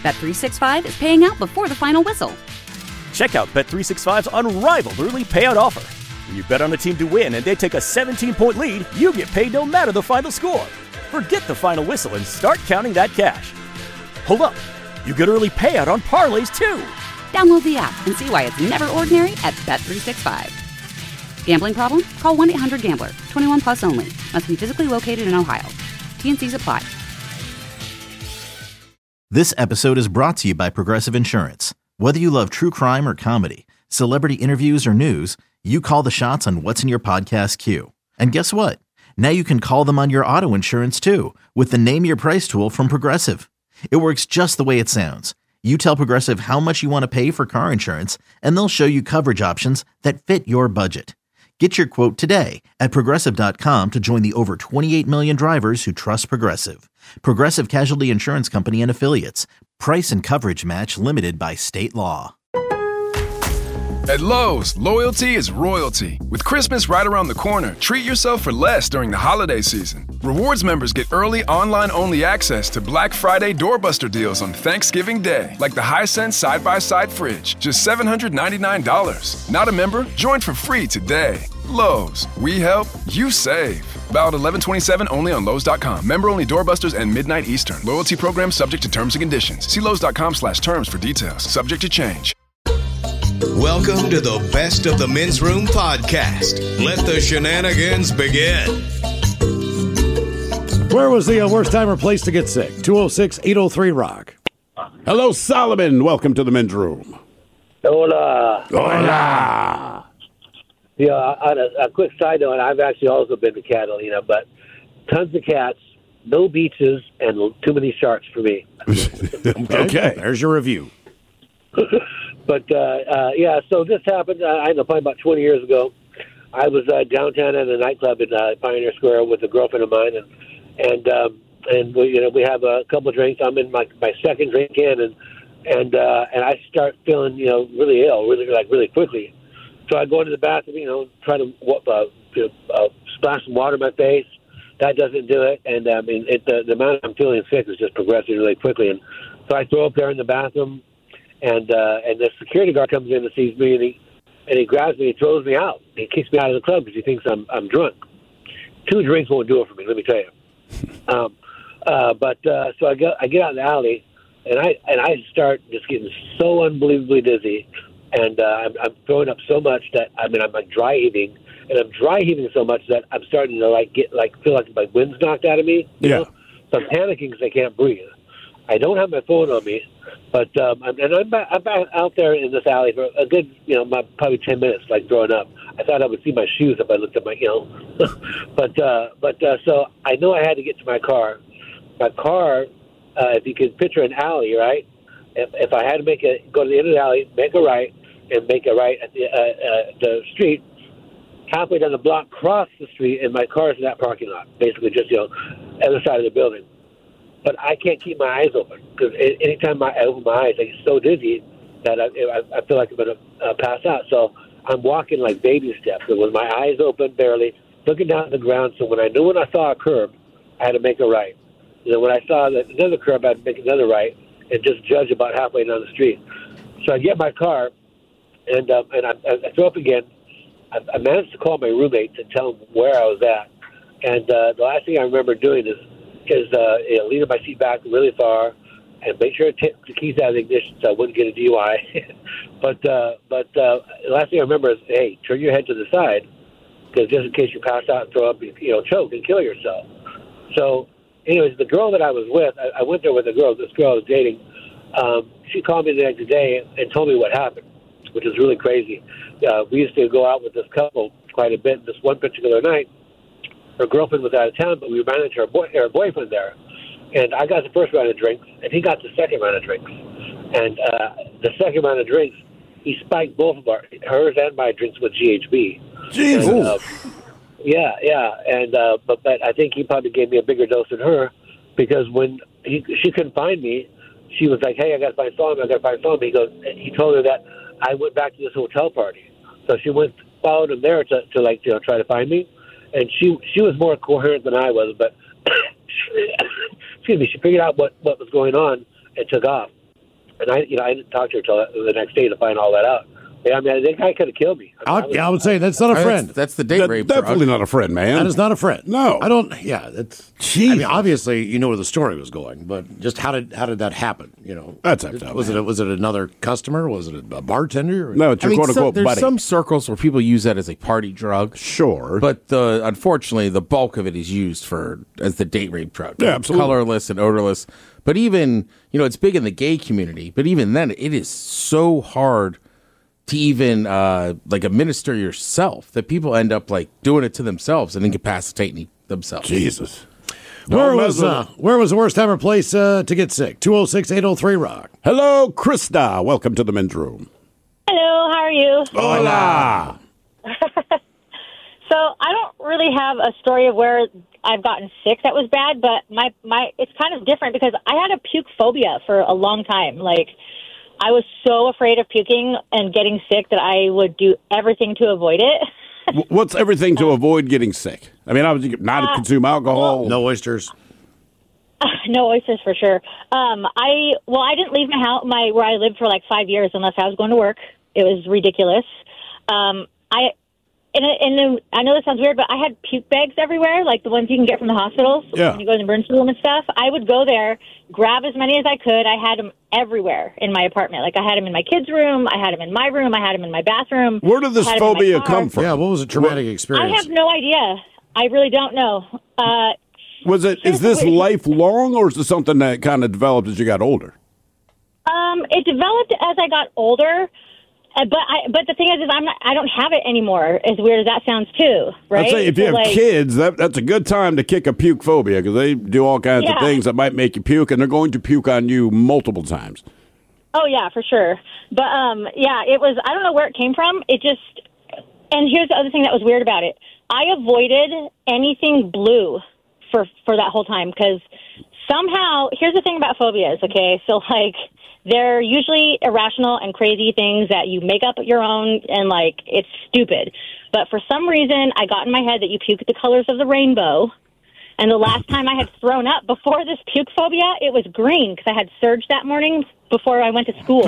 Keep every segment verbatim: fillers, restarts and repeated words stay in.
Bet three sixty-five is paying out before the final whistle. Check out Bet three sixty-five's unrivaled early payout offer. When you bet on a team to win and they take a seventeen-point lead, you get paid no matter the final score. Forget the final whistle and start counting that cash. Hold up. You get early payout on parlays, too. Download the app and see why it's never ordinary at Bet three sixty-five. Gambling problem? Call one eight hundred gambler. twenty-one plus only. Must be physically located in Ohio. T N Cs apply. This episode is brought to you by Progressive Insurance. Whether you love true crime or comedy, celebrity interviews or news, you call the shots on what's in your podcast queue. And guess what? Now you can call them on your auto insurance too with the Name Your Price tool from Progressive. It works just the way it sounds. You tell Progressive how much you want to pay for car insurance, and they'll show you coverage options that fit your budget. Get your quote today at Progressive dot com to join the over twenty-eight million drivers who trust Progressive. Progressive Casualty Insurance Company and Affiliates. Price and coverage match limited by state law. At Lowe's, loyalty is royalty. With Christmas right around the corner, treat yourself for less during the holiday season. Rewards members get early online-only access to Black Friday doorbuster deals on Thanksgiving Day, like the Hisense side-by-side fridge, just seven hundred ninety-nine dollars. Not a member? Join for free today. Lowe's, we help, you save. Valid eleven twenty-seven only on Lowe's dot com. Member-only doorbusters and midnight Eastern. Loyalty program subject to terms and conditions. See Lowe's dot com slash terms for details. Subject to change. Welcome to the Best of the Men's Room podcast. Let the shenanigans begin. Where was the uh, worst time or place to get sick? two oh six, eight oh three, rock. Hello, Solomon. Welcome to the Men's Room. Hola. Hola. Yeah, on a, a quick side note, I've actually also been to Catalina, but tons of cats, no beaches, and too many sharks for me. Okay, there's your review. But, uh, uh, yeah, so this happened, uh, I don't know, probably about twenty years ago. I was uh, downtown at a nightclub in uh, Pioneer Square with a girlfriend of mine, and and um, and we, you know, we have a couple of drinks. I'm in my my second drink in, and and uh, and I start feeling, you know, really ill, really like really quickly. So I go into the bathroom, you know, try to uh, you know, uh, splash some water in my face. That doesn't do it, and I mean, it, the, the amount I'm feeling sick is just progressing really quickly, and so I throw up there in the bathroom. And uh, and the security guard comes in and sees me, and he and he grabs me, and throws me out. He kicks me out of the club because he thinks I'm I'm drunk. Two drinks won't do it for me. Let me tell you. Um, uh, but uh, so I get I get out in the alley, and I and I start just getting so unbelievably dizzy, and uh, I'm, I'm throwing up so much that I mean I'm like dry heaving, and I'm dry heaving so much that I'm starting to like get like feel like my wind's knocked out of me. You Yeah. know? So I'm panicking because I can't breathe. I don't have my phone on me, but um, I'm, and I'm back, I'm back out there in this alley for a good, you know, my, probably ten minutes, like throwing up. I thought I would see my shoes if I looked at my, you know, but uh, but uh, so I know I had to get to my car. My car, uh, if you can picture an alley, right? If, if I had to make a go to the end of the alley, make a right, and make a right at the uh, uh, the street, halfway down the block, cross the street, and my car is in that parking lot, basically just you know, other side of the building. But I can't keep my eyes open because anytime I open my eyes, I get so dizzy that I, I, I feel like I'm going to uh, pass out. So I'm walking like baby steps. And with my eyes open barely, looking down at the ground. So when I knew when I saw a curb, I had to make a right. And then when I saw that another curb, I had to make another right and just judge about halfway down the street. So I get my car, and um, and I, I throw up again. I, I managed to call my roommates and tell them where I was at. And uh, the last thing I remember doing is is uh, you know, leaning my seat back really far and make sure to take the keys out of the ignition so I wouldn't get a D U I. but uh, but uh, the last thing I remember is, hey, turn your head to the side because just in case you pass out and throw up, you know, choke and kill yourself. So, anyways, the girl that I was with, I, I went there with a girl, this girl I was dating. Um, she called me the next day and told me what happened, which is really crazy. Uh, we used to go out with this couple quite a bit. This one particular night, her girlfriend was out of town, but we managed her, boy, her boyfriend there. And I got the first round of drinks, and he got the second round of drinks. And uh, the second round of drinks, he spiked both of our, hers and my drinks with G H B. Jesus. And, uh, yeah, yeah. And uh, but, but I think he probably gave me a bigger dose than her because when he, she couldn't find me, she was like, hey, I got to find Solomon, I got to find Solomon. He goes, and he told her that I went back to this hotel party. So she went, followed him there to, to like, you know, try to find me. And she she was more coherent than I was, but excuse me, she figured out what, what was going on and took off. And I, you know, I didn't talk to her till the next day to find all that out. Yeah, I mean, that guy could have killed me. I, I, mean, I was, yeah, I would say that's not a friend. That's, that's the date That- rape. Definitely drug. not a friend, man. That is not a friend. No. I don't. Yeah, that's. Jesus. I mean, obviously, you know where the story was going, but just how did how did that happen? You know, That's up to was man. it a, was it another customer? Was it a bartender? No, it's I your mean, quote so- unquote there's buddy. some circles where people use that as a party drug. Sure. But the unfortunately, the bulk of it is used for as the date rape drug. Yeah, It's absolutely. colorless and odorless. But even you know, it's big in the gay community. But even then, it is so hard to even uh, like administer yourself that people end up like doing it to themselves and incapacitating themselves. Jesus. Where Don't was mess with uh, it. where was the worst time or place uh, to get sick? two oh six, eight oh three, rock. Hello, Krista. Welcome to the men's room. Hello, how are you? Hola. So I don't really have a story of where I've gotten sick that was bad, but my, my it's kind of different because I had a puke phobia for a long time. Like, I was so afraid of puking and getting sick that I would do everything to avoid it. W- What's everything to avoid getting sick? I mean, obviously, not Uh, consume alcohol. No oysters. No oysters for sure. Um, I well, I didn't leave my house, my where I lived for like five years unless I was going to work. It was ridiculous. Um, I and, and then, I know this sounds weird, but I had puke bags everywhere, like the ones you can get from the hospitals Yeah. when you go to the emergency room and stuff. I would go there, grab as many as I could. I had them everywhere in my apartment. Like I had them in my kids' room, I had them in my room, I had them in my bathroom. Where did this I had 'em in my phobia car. come from? Yeah, what was a traumatic I experience? have no idea. I really don't know. Uh, Was it? Is this lifelong, or is this something that kind of developed as you got older? Um, it developed as I got older, uh, but I, but the thing is, is I'm not, I don't have it anymore. As weird as that sounds, too, right? I'd say if you So, have like, kids, that, that's a good time to kick a puke phobia because they do all kinds of Yeah. things that might make you puke, and they're going to puke on you multiple times. Oh yeah, for sure. But um, yeah, it was. I don't know where it came from. It just. And here's the other thing that was weird about it. I avoided anything blue for for that whole time because somehow. Here's the thing about phobias. Okay, so like. They're usually irrational and crazy things that you make up your own, and, like, it's stupid. But for some reason, I got in my head that you puke at the colors of the rainbow. And the last time I had thrown up before this puke phobia, it was green because I had surge that morning before I went to school.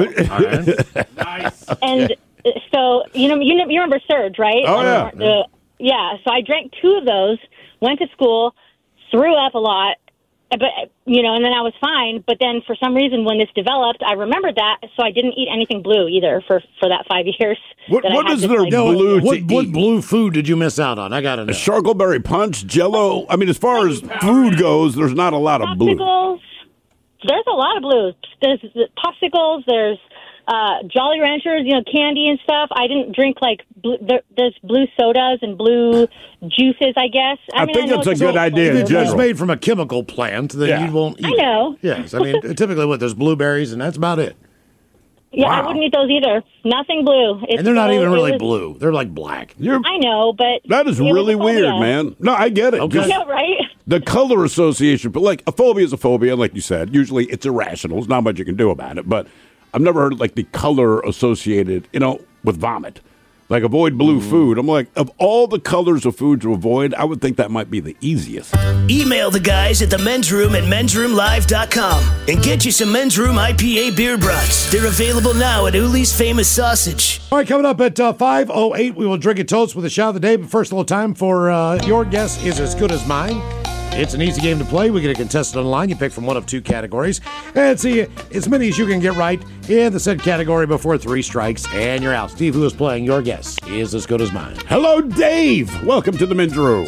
Nice. And so, you know, you, know, you remember surge, right? Oh, Like, yeah. the- yeah, so I drank two of those, went to school, threw up a lot, but, you know, and then I was fine. But then for some reason, when this developed, I remembered that, so I didn't eat anything blue either for, for that five years. What- that I what had is this, there like, blue to what, what eat? blue food did you miss out on? I got to know. Charcoalberry punch, Jello. I mean, as far as food goes, there's not a lot of blue. Popsicles. There's a lot of blues. There's the popsicles. There's uh, Jolly Ranchers, you know, candy and stuff. I didn't drink like blue, there, there's blue sodas and blue juices. I guess. I, I mean, think I know that's a it's good idea in If it's general. made from a chemical plant, then Yeah. you won't eat I know. it. Yes, I mean, typically what, there's blueberries, and that's about it. Yeah, I Wow. wouldn't eat those either. Nothing blue. It's And they're not so- even it really was- blue. They're like black. You're, I know, but that is it was a really weird, phobia. man. No, I get it. Okay. Just Yeah, right. the color association, but like a phobia is a phobia, like you said. Usually it's irrational. There's not much you can do about it. But I've never heard like the color associated, you know, with vomit. Like avoid blue food. I'm like, of all the colors of food to avoid, I would think that might be the easiest. Email the guys at the men's room at men's room live dot com and get you some Men's Room I P A beer brats. They're available now at Uli's Famous Sausage. All right, coming up at uh, five oh eight, we will drink a toast with a shot of the day. But first, a little time for uh, Your Guess is As Good as Mine. It's an easy game to play. We get a contestant on the line. You pick from one of two categories. And see as many as you can get right in the said category before three strikes, and you're out. Steve, who is playing Your Guess is As Good as Mine. Hello, Dave. Welcome to the men's room.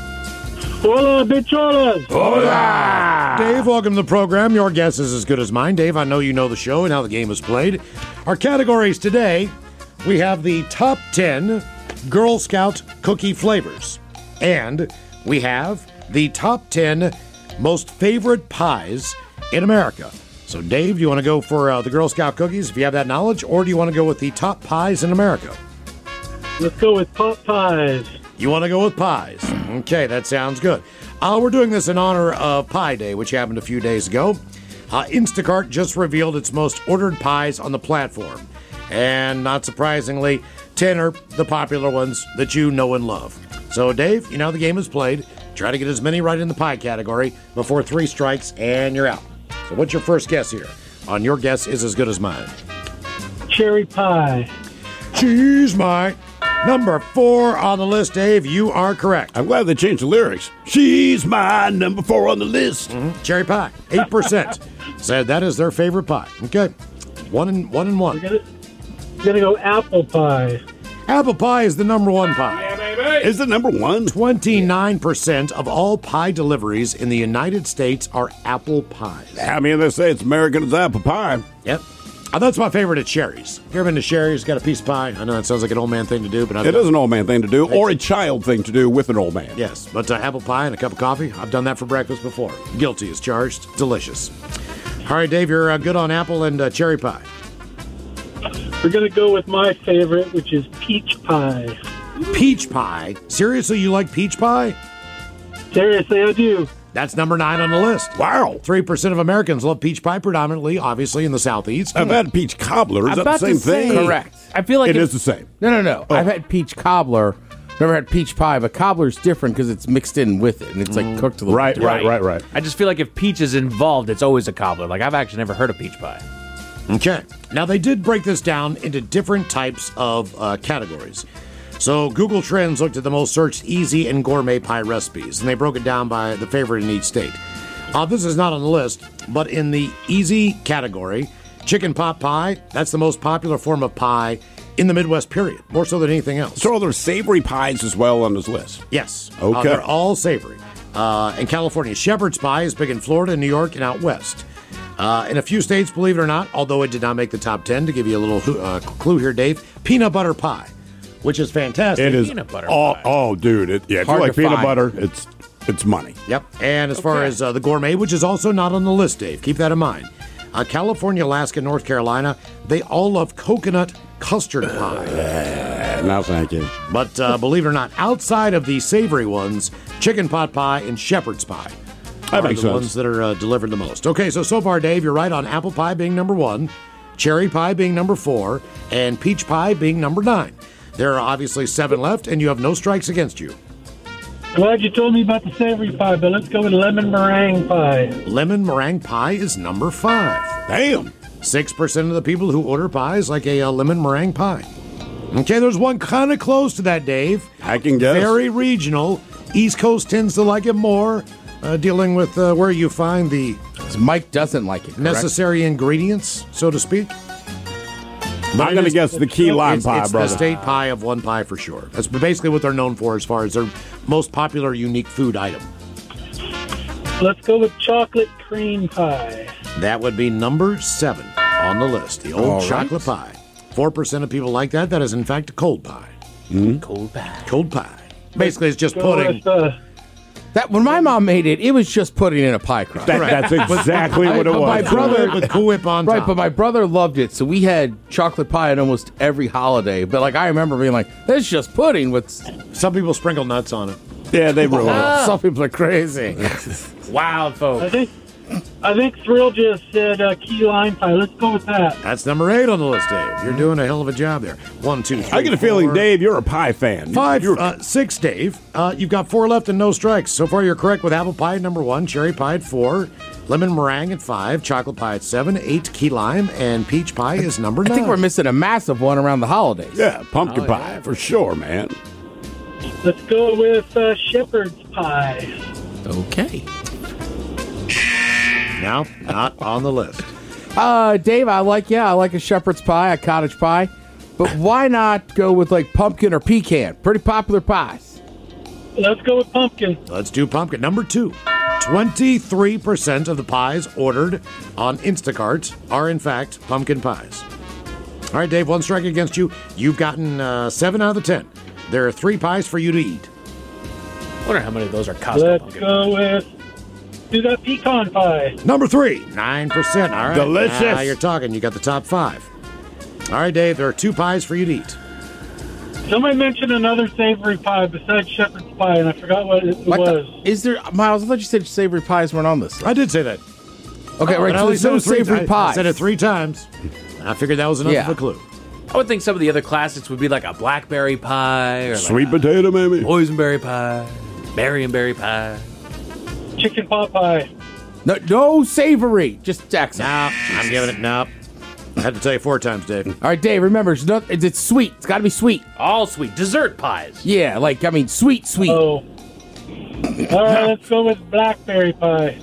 Hola, bicholas. Hola. Dave, welcome to the program. Your Guess is As Good as Mine. Dave, I know you know the show and how the game is played. Our categories today, we have the top ten Girl Scout cookie flavors. And we have the top ten most favorite pies in America. So, Dave, do you want to go for uh, the Girl Scout cookies, if you have that knowledge, or do you want to go with the top pies in America? Let's go with pot pies. You want to go with pies. Okay, that sounds good. Uh, we're doing this in honor of Pie Day, which happened a few days ago. Uh, Instacart just revealed its most ordered pies on the platform. And not surprisingly, ten are the popular ones that you know and love. So, Dave, you know how the game is played. Try to get as many right in the pie category before three strikes, and you're out. So what's your first guess here? on Your Guess Is As Good As Mine. Cherry pie. She's my number four on the list, Dave. You are correct. I'm glad they changed the lyrics. She's my number four on the list. Mm-hmm. Cherry pie, eight percent. Said that is their favorite pie. Okay, one and one and one. We're gonna, we're gonna go apple pie. Apple pie is the number one pie. Yeah, baby. Is the number one? twenty-nine percent of all pie deliveries in the United States are apple pies. I mean, they say it's American as apple pie. Yep. Oh, that's my favorite at Sherry's. If you've ever been to Sherry's, got a piece of pie. I know that sounds like an old man thing to do, but I've it done is an old man thing to do, or a child thing to do with an old man. Yes, but uh, apple pie and a cup of coffee, I've done that for breakfast before. Guilty as charged. Delicious. All right, Dave, you're uh, good on apple and uh, cherry pie. We're going to go with my favorite, which is peach pie. Peach pie? Seriously, you like peach pie? Seriously, I do. That's number nine on the list. Wow. three percent of Americans love peach pie, predominantly, obviously, in the Southeast. I've had peach cobbler. Is I'm that the about same to thing? say- Correct. I feel like it if- is the same. No, no, no. Oh. I've had peach cobbler. Never had peach pie, but cobbler's different because it's mixed in with it and it's like cooked a little Right, different. right, right, right. I just feel like if peach is involved, it's always a cobbler. Like, I've actually never heard of peach pie. Okay. Now, they did break this down into different types of uh, categories. So, Google Trends looked at the most searched easy and gourmet pie recipes, and they broke it down by the favorite in each state. Uh, this is not on the list, but in the easy category, chicken pot pie, that's the most popular form of pie in the Midwest, period, more so than anything else. So are there savory pies as well on this list? Yes. Okay. Uh, they're all savory. Uh, in California, shepherd's pie is big in Florida, New York, and out west. Uh, in a few states, believe it or not, although it did not make the top ten, to give you a little uh, clue here, Dave, peanut butter pie, which is fantastic. It is. Peanut butter oh, pie. oh, dude. It, yeah, if you Hard like to peanut find. butter, it's it's money. Yep. And as far as uh, the gourmet, which is also not on the list, Dave, keep that in mind. Uh, California, Alaska, North Carolina, they all love coconut custard pie. Uh, no, thank you. But uh, believe it or not, outside of the savory ones, chicken pot pie and shepherd's pie That are makes the sense. ones that are uh, delivered the most. Okay, so so far, Dave, you're right on apple pie being number one, cherry pie being number four, and peach pie being number nine. There are obviously seven left, and you have no strikes against you. Glad you told me about the savory pie, but let's go with lemon meringue pie. Lemon meringue pie is number five. Damn. six percent of the people who order pies like a uh, lemon meringue pie. Okay, there's one kind of close to that, Dave. I can guess. Very regional. East Coast tends to like it more, uh, dealing with uh, where you find the Mike doesn't like it. Correct? necessary ingredients, so to speak. I'm going to guess the key lime It's, pie, it's brother. the state pie of one pie for sure. That's basically what they're known for as far as their most popular unique food item. Let's go with chocolate cream pie. That would be number seven on the list, the old All right. chocolate pie. four percent of people like that. That is, in fact, a cold pie. Cold pie. Cold pie. Basically, it's just Go pudding. with, uh, That when my mom made it, it was just putting in a pie crust. That, that's exactly what it But my was. brother with Cool Whip on Right, top. but my brother loved it, so we had chocolate pie at almost every holiday. But like I remember being like, "That's just pudding." With Some people sprinkle nuts on it. Yeah, they ruined it. some people are crazy. Wild I folks. think I think Thrill just said uh, key lime pie. Let's go with that. That's number eight on the list, Dave. You're doing a hell of a job there. One, two, three, I get a feeling, four, Dave, you're a pie fan. Five, You're, uh, six, Dave. Uh, you've got four left and no strikes. So far, you're correct with apple pie at number one, cherry pie at four, lemon meringue at five, chocolate pie at seven, eight, key lime, and peach pie is number I nine. think we're missing a massive one around the holidays. yeah, pumpkin Oh, pie, yeah. for sure, man. Let's go with uh, shepherd's pie. Okay. No, not on the list. Uh, Dave, I like yeah, I like a shepherd's pie, a cottage pie, but why not go with like pumpkin or pecan? Pretty popular pies. Let's go with pumpkin. Let's do pumpkin. Number two. twenty-three percent of the pies ordered on Instacart are, in fact, pumpkin pies. All right, Dave, one strike against you. You've gotten uh, seven out of the ten. There are three pies for you to eat. I wonder how many of those are Costco Let's pumpkin. go with do that pecan pie. Number three, nine percent. All right. Delicious. Now you're talking. You got the top five. All right, Dave, there are two pies for you to eat. Somebody mentioned another savory pie besides shepherd's pie, and I forgot what it What was. the, is there, Miles? I thought you said savory pies weren't on this list. I did say that. Okay, Oh, right. and I So only there's no said it three savory ti- pies. I said it three times. I figured that was enough Yeah. of a clue. I would think some of the other classics would be like a blackberry pie or like Sweet a potato, maybe. boysenberry pie, marionberry pie. Chicken pot pie. No, no savory. Just Jackson. No, I'm giving it no. I had to tell you four times, Dave. All right, Dave, remember, it's, not, it's, it's sweet. It's got to be sweet. All sweet. Dessert pies. Yeah, like, I mean, sweet, sweet. Oh. All right, let's go with blackberry pie.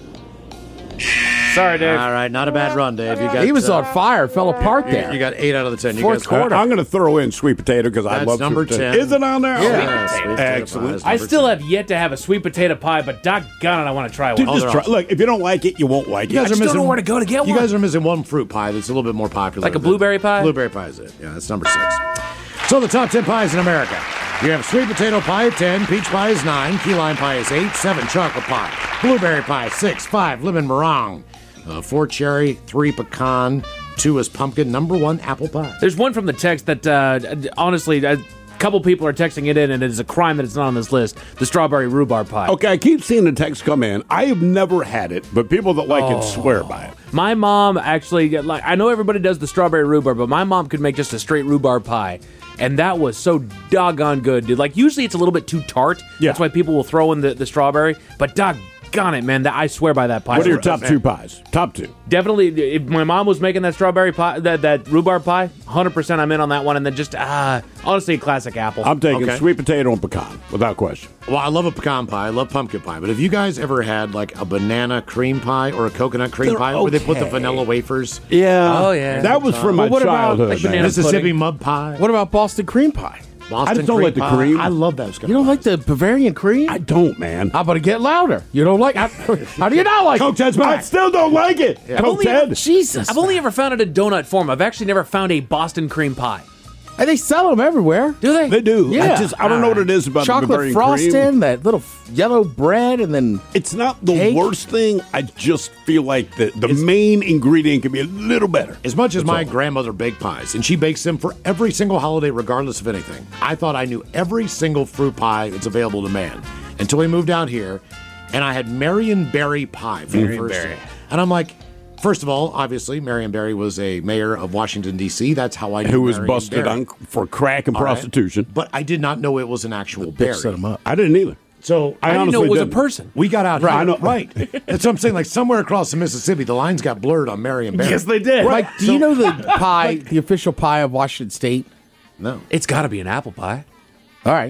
Sorry, Dave. All right, not a bad run, Dave. You got. He was uh, on fire. Fell apart you, there. you got eight out of the ten. You Fourth guys quarter. I'm going to throw in sweet potato because I That's love number sweet potato. ten. Is it on there? Yeah, Okay. sweet potato pie Excellent. is I number still ten. have yet to have a sweet potato pie, but doggone it, I want to try one. Dude, Oh, just they're try. awesome. Look, if you don't like it, you won't like it. You guys I are just missing. don't know where to go to get you one. guys are missing one fruit pie that's a little bit more popular. Like a than- blueberry pie? Blueberry pie is it? Yeah, that's number six. So the top ten pies in America. You have sweet potato pie at ten, peach pie is nine, key lime pie is eight, seven chocolate pie, blueberry pie six, five lemon meringue, uh, four cherry, three pecan, two is pumpkin, number one apple pie. There's one from the text that, uh, honestly, a couple people are texting it in, and it is a crime that it's not on this list. The strawberry rhubarb pie. Okay, I keep seeing the text come in. I have never had it, but people that like Oh. it swear by it. My mom actually, like, I know everybody does the strawberry rhubarb, but my mom could make just a straight rhubarb pie. And that was so doggone good, dude. Like, usually it's a little bit too tart. Yeah. That's why people will throw in the, the strawberry. But doggone it, man. That, I swear by that pie. What are your top two pies? Top two. Definitely, if my mom was making that strawberry pie, that, that rhubarb pie, one hundred percent I'm in on that one. And then just, ah, honestly, a classic apple. I'm taking Okay. sweet potato and pecan, without question. Well, I love a pecan pie. I love pumpkin pie. But have you guys ever had like a banana cream pie or a coconut cream They're pie where they put the okay. vanilla wafers? Yeah. Oh, yeah. That was from my Well, what about, childhood. like, man. banana Mississippi pudding? mud pie. What about Boston cream pie? Boston I just don't cream like the pie. cream. I love those. You don't like the Bavarian cream? I don't, man. How about it get louder? You don't like I, How do you not like Coke it? Ted's back. I still don't like it. I've Coke only Ted. ever- Jesus. I've only ever found it in donut form. I've actually never found a Boston cream pie. And they sell them everywhere. Do they? They do. Yeah. I just I don't know what it is about the Chocolate Bavarian frosting, cream. that little f- yellow bread, and then It's not the Cake? worst thing. I just feel like the, the main ingredient can be a little better. As much as That's my all. grandmother baked pies, and she bakes them for every single holiday, regardless of anything, I thought I knew every single fruit pie that's available to man until we moved out here, and I had Marion Berry pie for the first Berry. time. And I'm like, first of all, obviously, Marion Berry was a mayor of Washington, D C That's how I knew Who was Marion busted Berry. on for crack and All right? prostitution. But I did not know it was an actual berry. set them up. I didn't either. So I, I didn't honestly know it was a didn't. person. we got out Right, here. I know. Right. That's what I'm saying. Like somewhere across the Mississippi, the lines got blurred on Marion Berry. Yes, they did. Like, do you know the pie, the official pie of Washington State? No. It's got to be an apple pie. All right.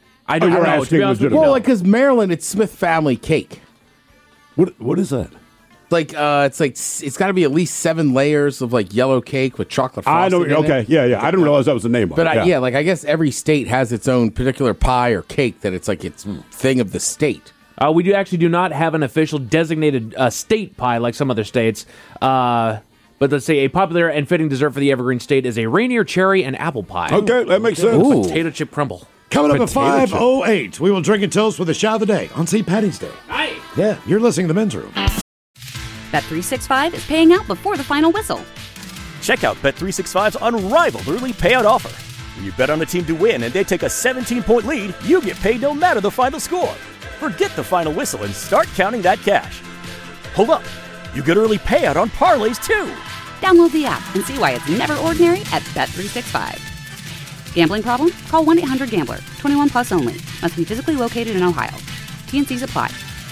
I Oh, don't you're know. To asking be honest with you, legitimate. Well, no. like, because Maryland, it's Smith family cake. What what is that? Like, uh, it's like s- it's got to be at least seven layers of like yellow cake with chocolate I frosting. know. in Okay, it. yeah, yeah. I didn't realize that was the name of But it. I, yeah, like I guess every state has its own particular pie or cake that it's like its thing of the state. Uh, we do actually do not have an official designated uh, state pie like some other states. Uh, but let's say a popular and fitting dessert for the Evergreen State is a Rainier cherry and apple pie. Okay, that makes sense. Ooh. Potato chip crumble. Coming up at Potato five chip. oh eight, we will drink and toast with a shot of the day on Saint Patty's Day. Hi. Yeah, you're listening to the Men's Room. Bet three sixty-five is paying out before the final whistle. Check out Bet three sixty-five's unrivaled early payout offer. When you bet on a team to win and they take a seventeen-point lead, you get paid no matter the final score. Forget the final whistle and start counting that cash. Hold up. You get early payout on parlays too. Download the app and see why it's never ordinary at Bet three sixty-five. Gambling problem? Call one eight hundred gambler. twenty-one plus only. Must be physically located in Ohio. T N Cs apply.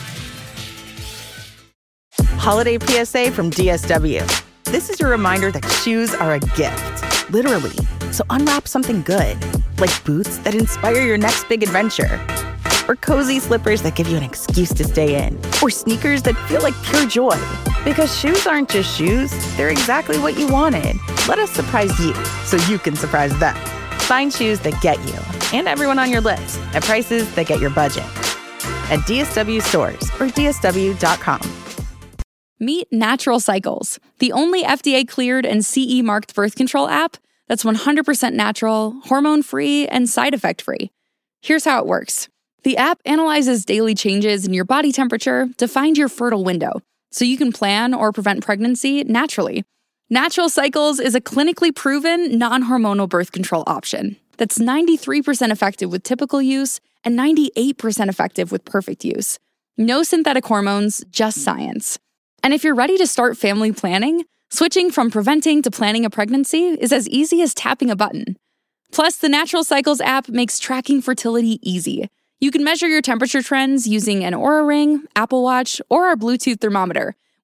Holiday P S A from D S W. This is your reminder that shoes are a gift, literally. So unwrap something good, like boots that inspire your next big adventure, or cozy slippers that give you an excuse to stay in, or sneakers that feel like pure joy. Because shoes aren't just shoes, they're exactly what you wanted. Let us surprise you so you can surprise them. Find shoes that get you and everyone on your list at prices that get your budget. At D S W stores or D S W dot com. Meet Natural Cycles, the only F D A-cleared and C E-marked birth control app that's one hundred percent natural, hormone-free, and side effect-free. Here's how it works. The app analyzes daily changes in your body temperature to find your fertile window, so you can plan or prevent pregnancy naturally. Natural Cycles is a clinically proven, non-hormonal birth control option that's ninety-three percent effective with typical use and ninety-eight percent effective with perfect use. No synthetic hormones, just science. And if you're ready to start family planning, switching from preventing to planning a pregnancy is as easy as tapping a button. Plus, the Natural Cycles app makes tracking fertility easy. You can measure your temperature trends using an Oura Ring, Apple Watch, or our Bluetooth thermometer,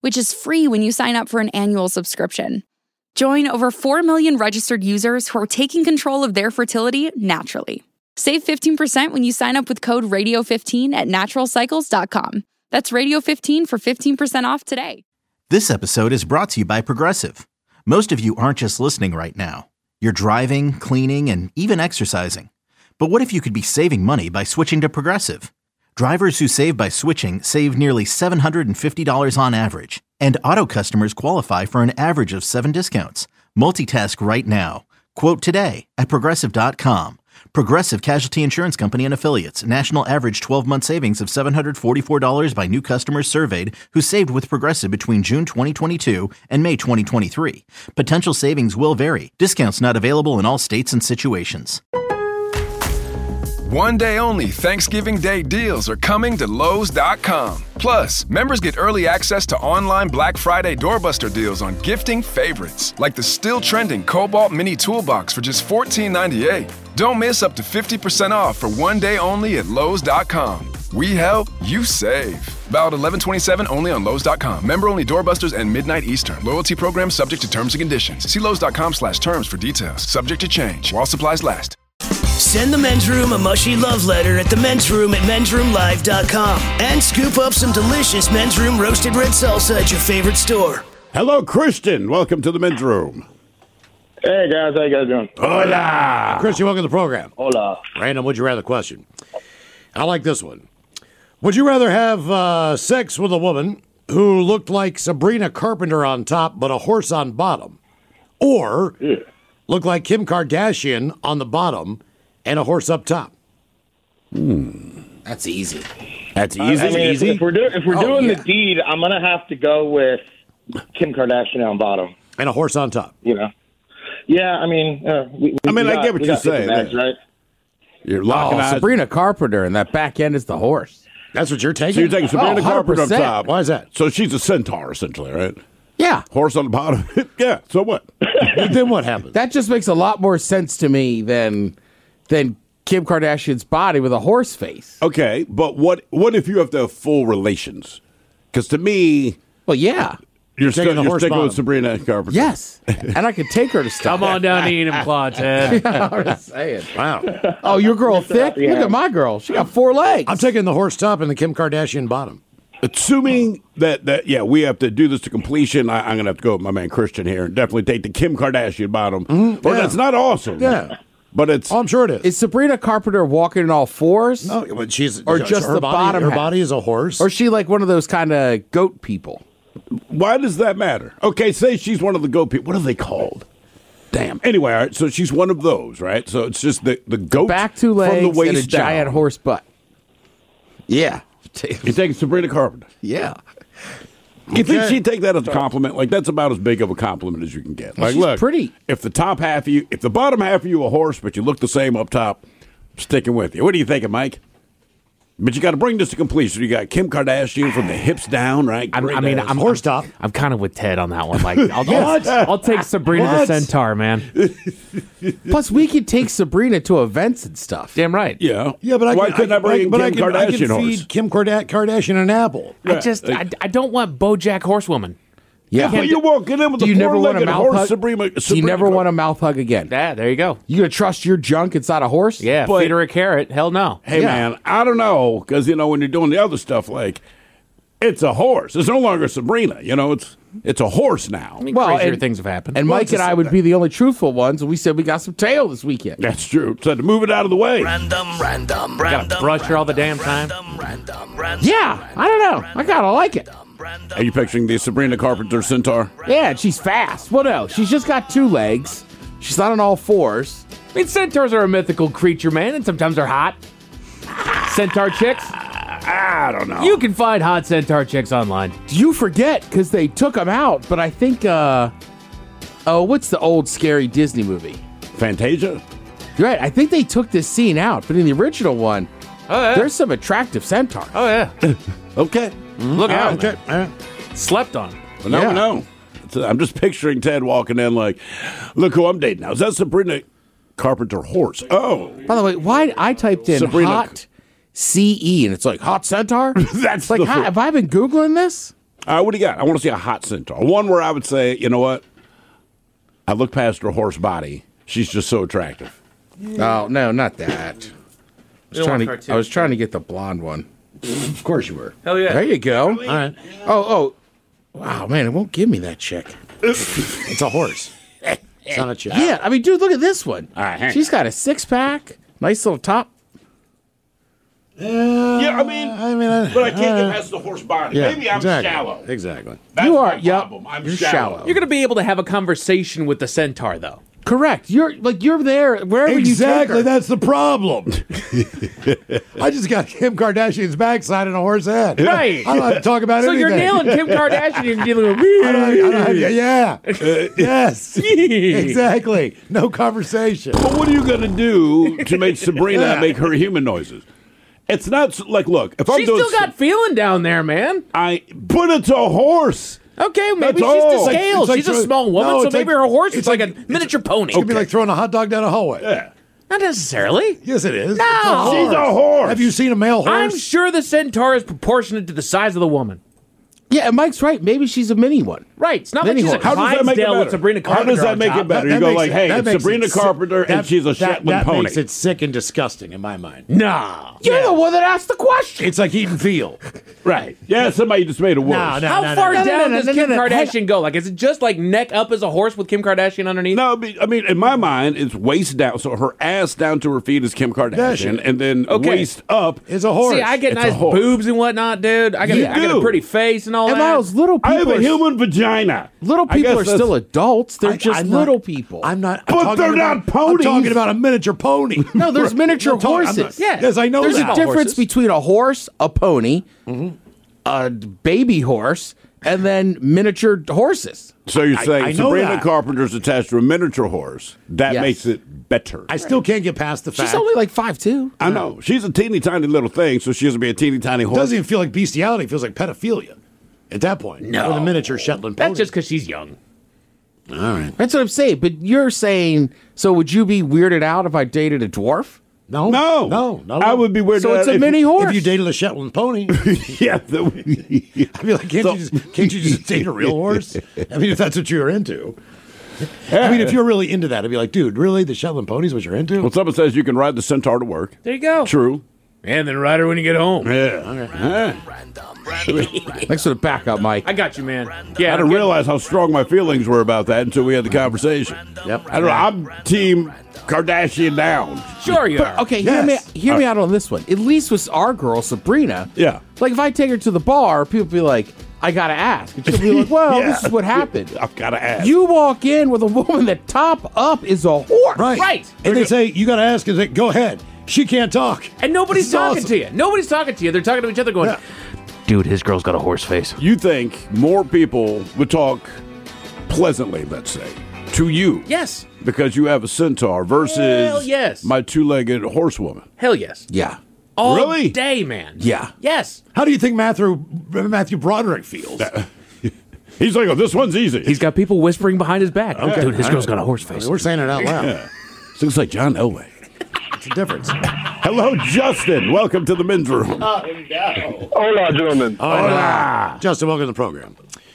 which is free when you sign up for an annual subscription. Join over four million registered users who are taking control of their fertility naturally. Save fifteen percent when you sign up with code radio fifteen at natural cycles dot com. That's radio fifteen for fifteen percent off today. This episode is brought to you by Progressive. Most of you aren't just listening right now. You're driving, cleaning, and even exercising. But what if you could be saving money by switching to Progressive? Drivers who save by switching save nearly seven hundred fifty dollars on average. And auto customers qualify for an average of seven discounts. Multitask right now. Quote today at Progressive dot com. Progressive Casualty Insurance Company and Affiliates. National average twelve-month savings of seven hundred forty-four dollars by new customers surveyed who saved with Progressive between June twenty twenty-two and May twenty twenty-three. Potential savings will vary. Discounts not available in all states and situations. One day only Thanksgiving Day deals are coming to Lowe's dot com. Plus, members get early access to online Black Friday doorbuster deals on gifting favorites, like the still trending Cobalt Mini Toolbox for just fourteen ninety-eight. Don't miss up to fifty percent off for one day only at Lowe's dot com. We help, you save. Valid eleven twenty-seven only on Lowe's dot com. Member only doorbusters and midnight Eastern. Loyalty program subject to terms and conditions. See Lowe's dot com slash terms for details. Subject to change while supplies last. Send the men's room a mushy love letter at the men's room at men's room live dot com and scoop up some delicious men's room roasted red salsa at your favorite store. Hello, Christian. Welcome to the men's room. Hey, guys. How you guys doing? Hola. Christian, welcome to the program. Hola. Random would you rather question. I like this one. Would you rather have uh, sex with a woman who looked like Sabrina Carpenter on top but a horse on bottom? Or yeah. look like Kim Kardashian on the bottom and a horse up top? Hmm. That's easy. That's easy. I mean, easy. If, if we're, do, if we're oh, doing yeah. the deed, I'm going to have to go with Kim Kardashian on bottom. And a horse on top. You know? Yeah, I mean, uh, we, I mean, we I got, get what you're saying. Bags, right? You're locking oh, eyes. Sabrina Carpenter, and that back end is the horse. That's what you're taking? So you're taking Sabrina oh, Carpenter on top. Why is that? So she's a centaur, essentially, right? Yeah. Horse on the bottom. Yeah, so what? Then what happens? That just makes a lot more sense to me than than Kim Kardashian's body with a horse face. Okay, but what what if you have to have full relations? Because to me... Well, yeah. You're, Taking st- the you're horse sticking bottom. with Sabrina Carpenter. Yes. And I could take her to stuff. Come on down to eat him, Claw, Ted. Yeah, I'm just saying. Wow. Oh, your girl thick? Yeah. Look at my girl. She got four legs. I'm taking the horse top and the Kim Kardashian bottom. Assuming that, that, yeah, we have to do this to completion, I, I'm going to have to go with my man Christian here and definitely take the Kim Kardashian bottom. Mm-hmm. Well, Yeah. that's not awesome. Yeah. But it's... Oh, I'm sure it is. Is Sabrina Carpenter walking on all fours? No, but she's... Or just her the body, bottom Her half? body is a horse. Or is she like one of those kind of goat people? Why does that matter? Okay, say she's one of the goat people. What are they called? Damn. Anyway, all right, so she's one of those, right? So it's just the, the goat Back two legs from the waist and a giant down. horse butt. Yeah. You're taking Sabrina Carpenter. Yeah. You think Okay. she'd take that as a compliment? Like, that's about as big of a compliment as you can get. Like, she's look, pretty. If the top half of you, if the bottom half of you a horse, but you look the same up top, I'm sticking with you. What are you thinking, Mike? But you got to bring this to completion. You got Kim Kardashian from the hips down, right? I'm, I mean, I'm horse top. I'm kind of with Ted on that one. Like, I'll, What? I'll take Sabrina What? the Centaur, man. Plus, we could take Sabrina to events and stuff. Damn right. Yeah. Yeah, but I Why can, couldn't I, but bring in but Kim I can, Kardashian I can horse? feed Kim Karda- Kardashian an apple. I just, I, I don't want BoJack Horsewoman. Yeah, but you're walking in with Do a you never want a four-legged mouth horse, hug? Sabrina, Do you Sabrina never want a mouth hug again? Yeah, there you go. You gonna trust your junk inside a horse? Yeah, But- feed her a carrot. Hell no. Hey, Yeah. man, I don't know, because, you know, when you're doing the other stuff, like, it's a horse. It's no longer Sabrina. You know, it's it's a horse now. I mean, Well, crazier and- things have happened. And Well, Mike it's and a- I would be the only truthful ones, and we said we got some tail this weekend. That's true. So to move it out of the way. Random, random, Gotta random. brush her all the damn time. Random, random, random. Yeah, I don't know. I kind of like it. Are you picturing the Sabrina Carpenter Centaur? Yeah, and she's fast. What else? She's just got two legs. She's not on all fours. I mean, centaurs are a mythical creature, man, and sometimes they're hot. Centaur chicks? I don't know. You can find hot centaur chicks online. You forget because they took them out, but I think, uh, oh, what's the old scary Disney movie? Fantasia? You're right. I think they took this scene out, but in the original one, Oh, yeah. there's some attractive centaurs. Oh, yeah. Okay. Look out. Okay. man. Slept on. Well, now Yeah. we know. So I'm just picturing Ted walking in like, look who I'm dating now. Is that Sabrina Carpenter horse? Oh. By the way, why I typed in Sabrina- hot C E and it's like hot centaur? That's like, the hi, fir- have I been Googling this? All right, what do you got? I want to see a hot centaur. One where I would say, you know what? I look past her horse body. She's just so attractive. Oh, no, not that. I was, don't trying want to, I was trying to get the blonde one. Of course you were. Hell yeah. There you go. All right. Oh, oh. Wow, man, it won't give me that chick. It's a horse. It's not a chick. Yeah, I mean, dude, look at this one. All right, hang She's got a six-pack, nice little top. Uh, Yeah, I mean, I mean, uh, but I can't uh, get past the horse body. yeah, Maybe I'm exactly. shallow. Exactly. That's You are, my yep. problem. I'm You're shallow. shallow. You're going to be able to have a conversation with the centaur, though. Correct. You're like you're there wherever Exactly. you take her. That's the problem. I just got Kim Kardashian's backside and a horse head. Right. I don't have to talk about So anything. you're nailing Kim Kardashian. You're dealing with I don't, I don't have, yeah. yes. Exactly. No conversation. But what are you going to do to make Sabrina Yeah. make her human noises? It's not s- like, look, if I'm She's doing still got feeling down there, man. I but it's a horse. Okay, maybe That's she's all. to It's like- scale. it's like She's a throwing- small woman, No, so it's maybe like- her horse is it's like, like- a miniature pony. It could be like throwing a hot dog down a hallway. Yeah. Not necessarily. Yes, it is. No. It's a horse. She's a horse. Have you seen a male horse? I'm sure the centaur is proportionate to the size of the woman. Yeah, and Mike's right. Maybe she's a mini one. Right. It's not Mini like she's a horse. How does that make it Clydesdale with better? Sabrina How Carpenter does that on make top. it better? That You go makes like, it- hey, that it's makes Sabrina it sick. Carpenter and That- she's a that- Shetland that pony. makes it sick and disgusting in my mind. No. You're the one that asked the question. It's like eat and feel. Right. Yeah, somebody just made it worse. No, no, How no, far no, no, down no, no, does no, Kim no, no. Kardashian go? Like, is it just like neck up as a horse with Kim Kardashian underneath? No, I mean- I mean, in my mind, it's waist down. So her ass down to her feet is Kim Kardashian, Kardashian. and then Okay. waist up. It's a horse. See, I get It's a nice horse. boobs and whatnot, dude. I got, You I got a do. pretty face and all And that. Miles, little I people have a are human vagina. little I people guess are that's- still adults. They're I- just I'm not- little people. I'm not. I'm But talking they're about, not ponies. I'm talking about a miniature pony. No, there's miniature I'm talking- I'm horses. not- Yeah. Yes, I know There's that. a difference horses. between a horse, a pony, a baby horse, and then miniature horses. So you're I- saying I know Sabrina that. Carpenter's attached to a miniature horse. That Yes. makes it better. I still can't get past the fact. She's only like five two. I know. She's a teeny tiny little thing, so she doesn't be a teeny tiny It horse. doesn't even feel like bestiality. It feels like pedophilia at that point. No. With a miniature Shetland pony. That's just because she's young. All right. That's what I'm saying. But you're saying, so would you be weirded out if I dated a dwarf? No. No. No. Not at I all. would be weirded So it's out a if- mini horse. If you dated a Shetland pony, yeah. the- I'd be like, can't you just can't you just date a real horse? I mean, if that's what you're into. I mean, if you're really into that, I'd be like, dude, really, the Shetland pony's what you're into? Well, someone says you can ride the centaur to work. There you go. True. And then ride her when you get home. Yeah. Yeah. Thanks for the backup, Mike. I got you, man. I Yeah. didn't realize how strong my feelings were about that until we had the conversation. Yep. I don't know. I'm team Kardashian down. Sure you are. Okay, Yes. hear me hear me out on this one. At least with our girl Sabrina, Yeah. like if I take her to the bar, people be like, "I gotta ask," and she'll be like, "Well, Yeah. this is what happened." I've got to ask. You walk in with a woman that top up is a horse, Right. Right. And they say, you got to ask, is it, go ahead. She can't talk. And nobody's This is talking awesome. to you. Nobody's talking to you. They're talking to each other going, Yeah. dude, his girl's got a horse face. You think more people would talk pleasantly, let's say, to you Yes. because you have a centaur versus Hell yes. my two-legged horsewoman? Hell yes. Yeah, All Really? day, man. yeah. Yes. How do you think Matthew, Matthew Broderick feels? He's like, oh, this one's easy. He's got people whispering behind his back. Okay. Dude, his girl's got a horse face. We're saying it out loud. Yeah. Looks like John Elway. It's a difference. Hello, Justin. Welcome to the men's room. Hola, gentlemen. Hola. Justin, welcome to the program.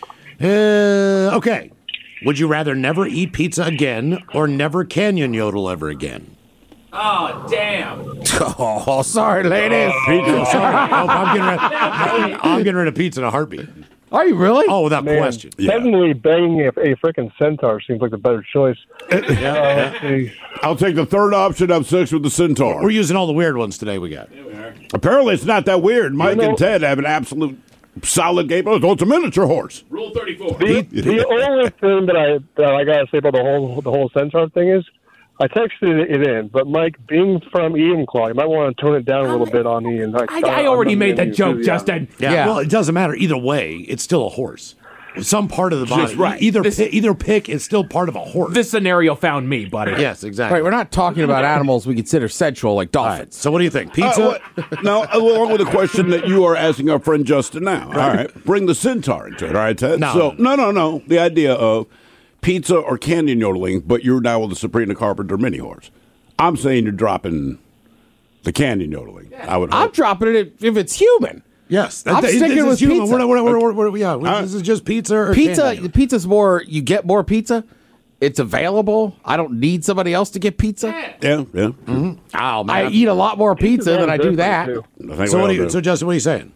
Uh, okay. Would you rather never eat pizza again or never canyon yodel ever again? Oh, damn. Oh, sorry, ladies. Pizza. Sorry. Oh, I'm, getting rid, I'm getting rid of pizza in a heartbeat. Are you really? Oh, without Man, question. Definitely banging a, a freaking centaur seems like the better choice. Yeah. Uh, I'll take the third option. Have sex with the centaur. We're using all the weird ones today we got. Apparently, it's not that weird. Mike You know- and Ted have an absolute solid game. Oh, it's a miniature horse. Rule thirty-four. the, the only thing that I that I gotta say about the whole the whole centaur thing is, I texted it in, but Mike, being from Enumclaw, you might want to tone it down a little bit on Ian. Like, I, I already made that joke, Justin. Yeah. Yeah. Well, it doesn't matter. Either way, it's still a horse. Some part of the body. Just right. Either, This- pi- either pick is still part of a horse. This scenario found me, buddy. yes, All exactly. right, we're not talking about animals we consider sensual like All right. dolphins. So what do you think? Uh, Pizza? what- now, along with the question that you are asking our friend Justin now. All right. Bring the centaur into it. All right, Ted? No. So, no, no, no. The idea of pizza or canyon yodeling, but you're now with the Sabrina Carpenter mini horse. I'm saying you're dropping the canyon yodeling. I would I'm hope. dropping it if it's human. Yes, I'm Th- sticking this with is human. pizza. We're, we're, we're, we're, we're, yeah, this is just pizza. Or Pizza, candy. pizza's more. You get more pizza. It's available. I don't need somebody else to get pizza. Yeah, yeah. Mm-hmm. Oh man, I eat a lot more pizza than I do that. So what? Are you, so Justin, what are you saying?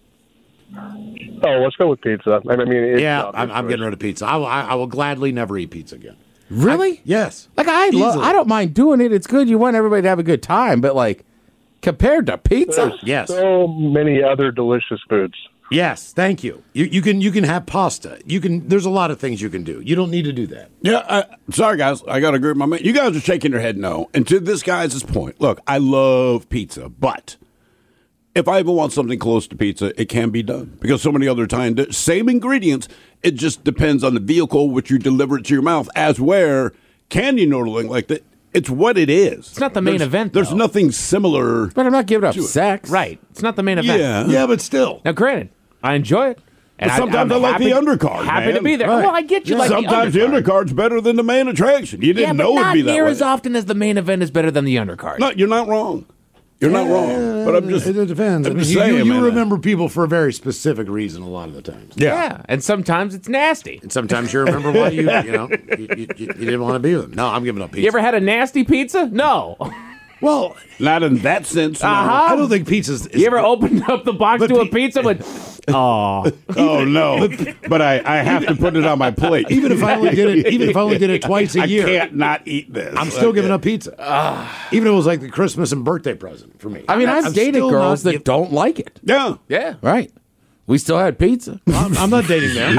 Oh, let's go with pizza. I mean, it's Yeah, not I'm, good I'm choice. getting rid of pizza. I will, I, I will gladly never eat pizza again. Really? I- yes. Like I love. Easily. I don't mind doing it. It's good. You want everybody to have a good time, but like compared to pizza, There's Yes. so many other delicious foods. Yes, thank you. You you can you can have pasta. You can. There's a lot of things you can do. You don't need to do that. Yeah, I, sorry guys, I got to agree with my man. You guys are shaking your head no. And to this guy's point, look, I love pizza, but if I ever want something close to pizza, it can be done because so many other times, same ingredients. It just depends on the vehicle which you deliver it to your mouth. As where candy noodling like that, it's what it is. It's not the main There's- event, There's though. nothing similar. but I'm not giving up Do it. sex. Right. It's not the main event. Yeah. Yeah, but still. Now, granted, I enjoy it. And But sometimes I'm I like happy- the undercard, Happy man. to be there. Right. Well, I get you. Yeah. Like Sometimes the the undercard. undercard's better than the main attraction. You Yeah, didn't but know not it'd be that near way. as often as the main event is better than the undercard. No, you're not wrong. You're not wrong. But I'm just. It, it depends. I I'm mean, just you, saying, you, you man. remember people for a very specific reason a lot of the times. Yeah. And sometimes it's nasty. And sometimes you remember why you you know you, you, you didn't want to be with them. No, I'm giving up pizza. You ever had a nasty pizza? No. well, Not in that sense. no. Uh-huh. I don't think pizza's. Is You ever opened up the box But to a pe- pizza with, oh, Oh no! But I, I have to put it on my plate. Even if I only did it, even if I only did it twice a I year, can't not eat this. I'm still I giving can't. up pizza. even if it was like the Christmas and birthday present for me. I mean, I've I'm dated still girls not that give- don't like it. Yeah. yeah. Right. We still had pizza. I'm, I'm not dating them.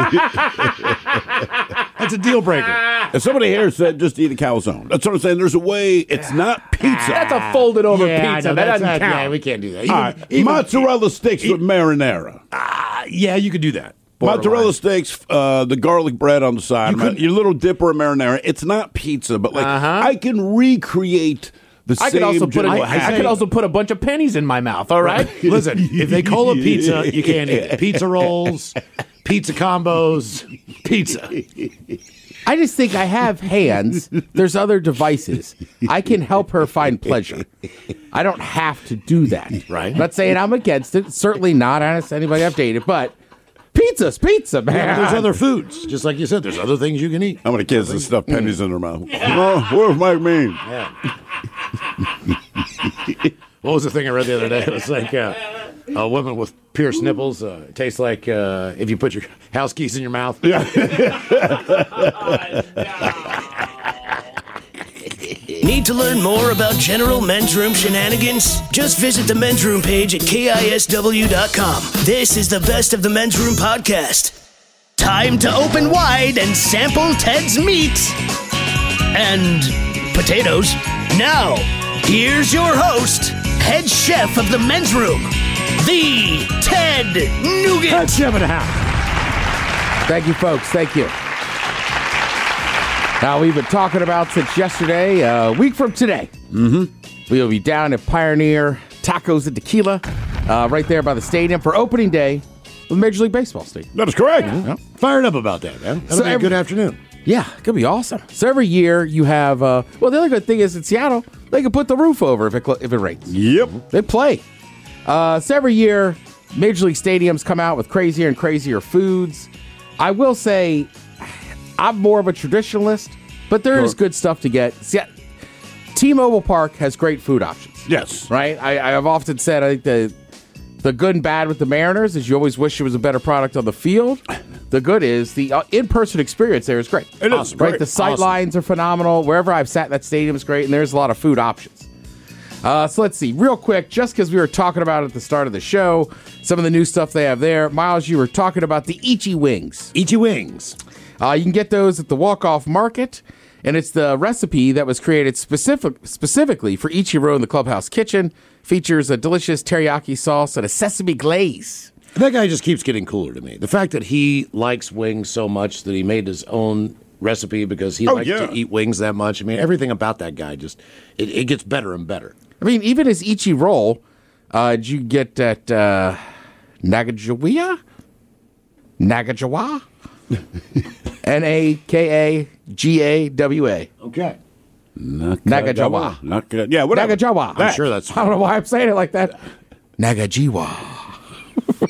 That's a deal breaker. If somebody here said just eat a calzone, that's what I'm saying. There's a way. It's not pizza. That's a folded over Yeah, I pizza. know, That that's doesn't not- count. Yeah, we can't do that. Even, All right. even- Mozzarella sticks with marinara. uh, yeah, you could do that. Mozzarella sticks, uh, the garlic bread on the side, You couldn't- your little dipper of marinara. It's not pizza, but like Uh-huh. I can recreate the I same could also put a, general I habit. could also put a bunch of pennies in my mouth. All right. Listen, if they call it pizza, you can't eat it. Pizza rolls, pizza combos, pizza. I just think I have hands. There's other devices. I can help her find pleasure. I don't have to do that. Right. I'm not saying I'm against it. Certainly not honest anybody I've dated, but pizza's pizza, man. Yeah, there's other foods, just like you said. There's other things you can eat. I'm gonna kiss and stuff pennies in her mouth. Oh, where's Mike Mean? Yeah. What was the thing I read the other day? It was like uh, a woman with pierced nipples. Uh, it tastes like uh, if you put your house keys in your mouth. Yeah. Need to learn more about general men's room shenanigans? Just visit the men's room page at K I S W dot com. This is the Best of the Men's Room podcast. Time to open wide and sample Ted's meat and potatoes. Now, here's your host, head chef of the men's room, the Ted Nugent. Head chef of the house. Thank you, folks. Thank you. Now, we've been talking about since yesterday, a week from today. Mm-hmm. We will be down at Pioneer Tacos and Tequila, uh, right there by the stadium for opening day of the Major League Baseball stadium. That is correct. Mm-hmm. Fired up about that, man. That'll So be a every- good afternoon. Yeah, it could be awesome. So every year you have, uh, well, the other good thing is in Seattle, they can put the roof over if it, cl- if it rains. Yep. They play. Uh, so every year, Major League stadiums come out with crazier and crazier foods. I will say, I'm more of a traditionalist, but there is Sure. good stuff to get. See, T-Mobile Park has great food options. Yes. Right? I, I've often said I think the the good and bad with the Mariners is you always wish it was a better product on the field. The good is the uh, in-person experience there is great. It is Awesome, right? great. The sight Awesome. lines are phenomenal. Wherever I've sat in that stadium is great, and there's a lot of food options. Uh, so let's see, real quick, just because we were talking about it at the start of the show, some of the new stuff they have there. Miles, you were talking about the Ichi Wings. Ichi Wings. Uh, you can get those at the Walk-Off Market, and it's the recipe that was created specific, specifically for Ichiro in the Clubhouse Kitchen. Features a delicious teriyaki sauce and a sesame glaze. That guy just keeps getting cooler to me. The fact that he likes wings so much that he made his own recipe because he Oh, likes yeah. to eat wings that much. I mean, everything about that guy just, it, it gets better and better. I mean, even his Ichi roll, uh, did you get at uh, Nagajawa? Nagajawa? N A K A G A W A. Okay. Nagajawa. Naka- yeah, whatever. Nagajawa. I'm sure that's... I don't know why I'm saying it like that. Nagajiwa.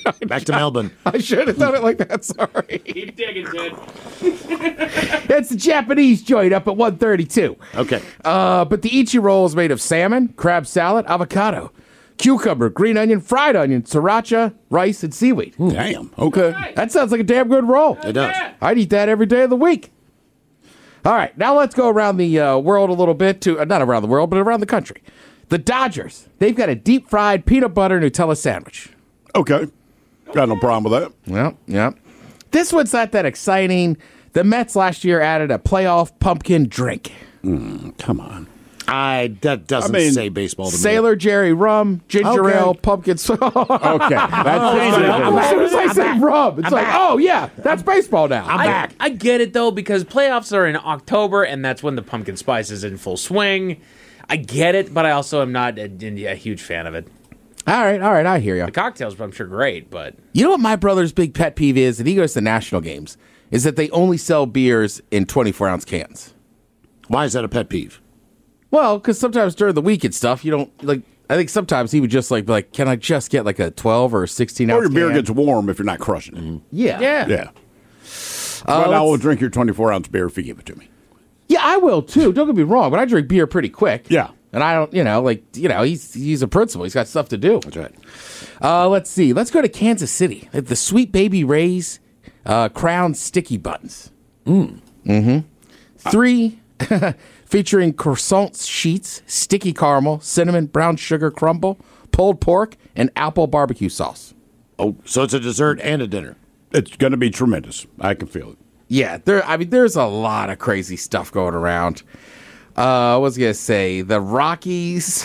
Back to Melbourne. I should have done it like that. Sorry. Keep digging, Ted. It's the Japanese joint up at one thirty-two. Okay. Uh, but the Ichi roll is made of salmon, crab salad, avocado, cucumber, green onion, fried onion, sriracha, rice, and seaweed. Damn. Okay. That sounds like a damn good roll. It does. I'd eat that every day of the week. All right, now let's go around the uh, world a little bit to uh, not around the world, but around the country. The Dodgers, they've got a deep fried peanut butter Nutella sandwich. Okay. Got no problem with that. Yep, yep. This one's not that exciting. The Mets last year added a playoff pumpkin drink. Mm, come on. I that doesn't I mean, say baseball to me. Sailor Jerry rum, ginger Okay. ale, pumpkin. So- Okay. That's as soon as I I'm said back. rum, it's I'm like, back. oh yeah, that's baseball now. I'm I, back. I get it, though, because playoffs are in October, and that's when the pumpkin spice is in full swing. I get it, but I also am not a, a huge fan of it. All right, all right, I hear you. The cocktails, I'm sure, great, but You know what my brother's big pet peeve is, and he goes to national games, is that they only sell beers in twenty-four ounce cans. Why is that a pet peeve? Well, because sometimes during the week and stuff, you don't like. I think sometimes he would just like be like, "Can I just get like a twelve or a sixteen ounce?" Or your beer can? gets warm if you're not crushing it. Yeah, yeah. Yeah. Uh, But I will let's- drink your twenty-four ounce beer if you give it to me. yeah, I will too. Don't get me wrong, but I drink beer pretty quick. Yeah. and I don't, you know, like you know, he's he's a principal. He's got stuff to do. That's right. Uh, let's see. Let's go to Kansas City. They have the Sweet Baby Ray's uh, Crown Sticky Buns. Mm. Mm-hmm. Three featuring croissant sheets, sticky caramel, cinnamon, brown sugar crumble, pulled pork, and apple barbecue sauce. Oh, so it's a dessert and a dinner. It's going to be tremendous. I can feel it. Yeah, there. I mean, there's a lot of crazy stuff going around. Uh, I was gonna say the Rockies,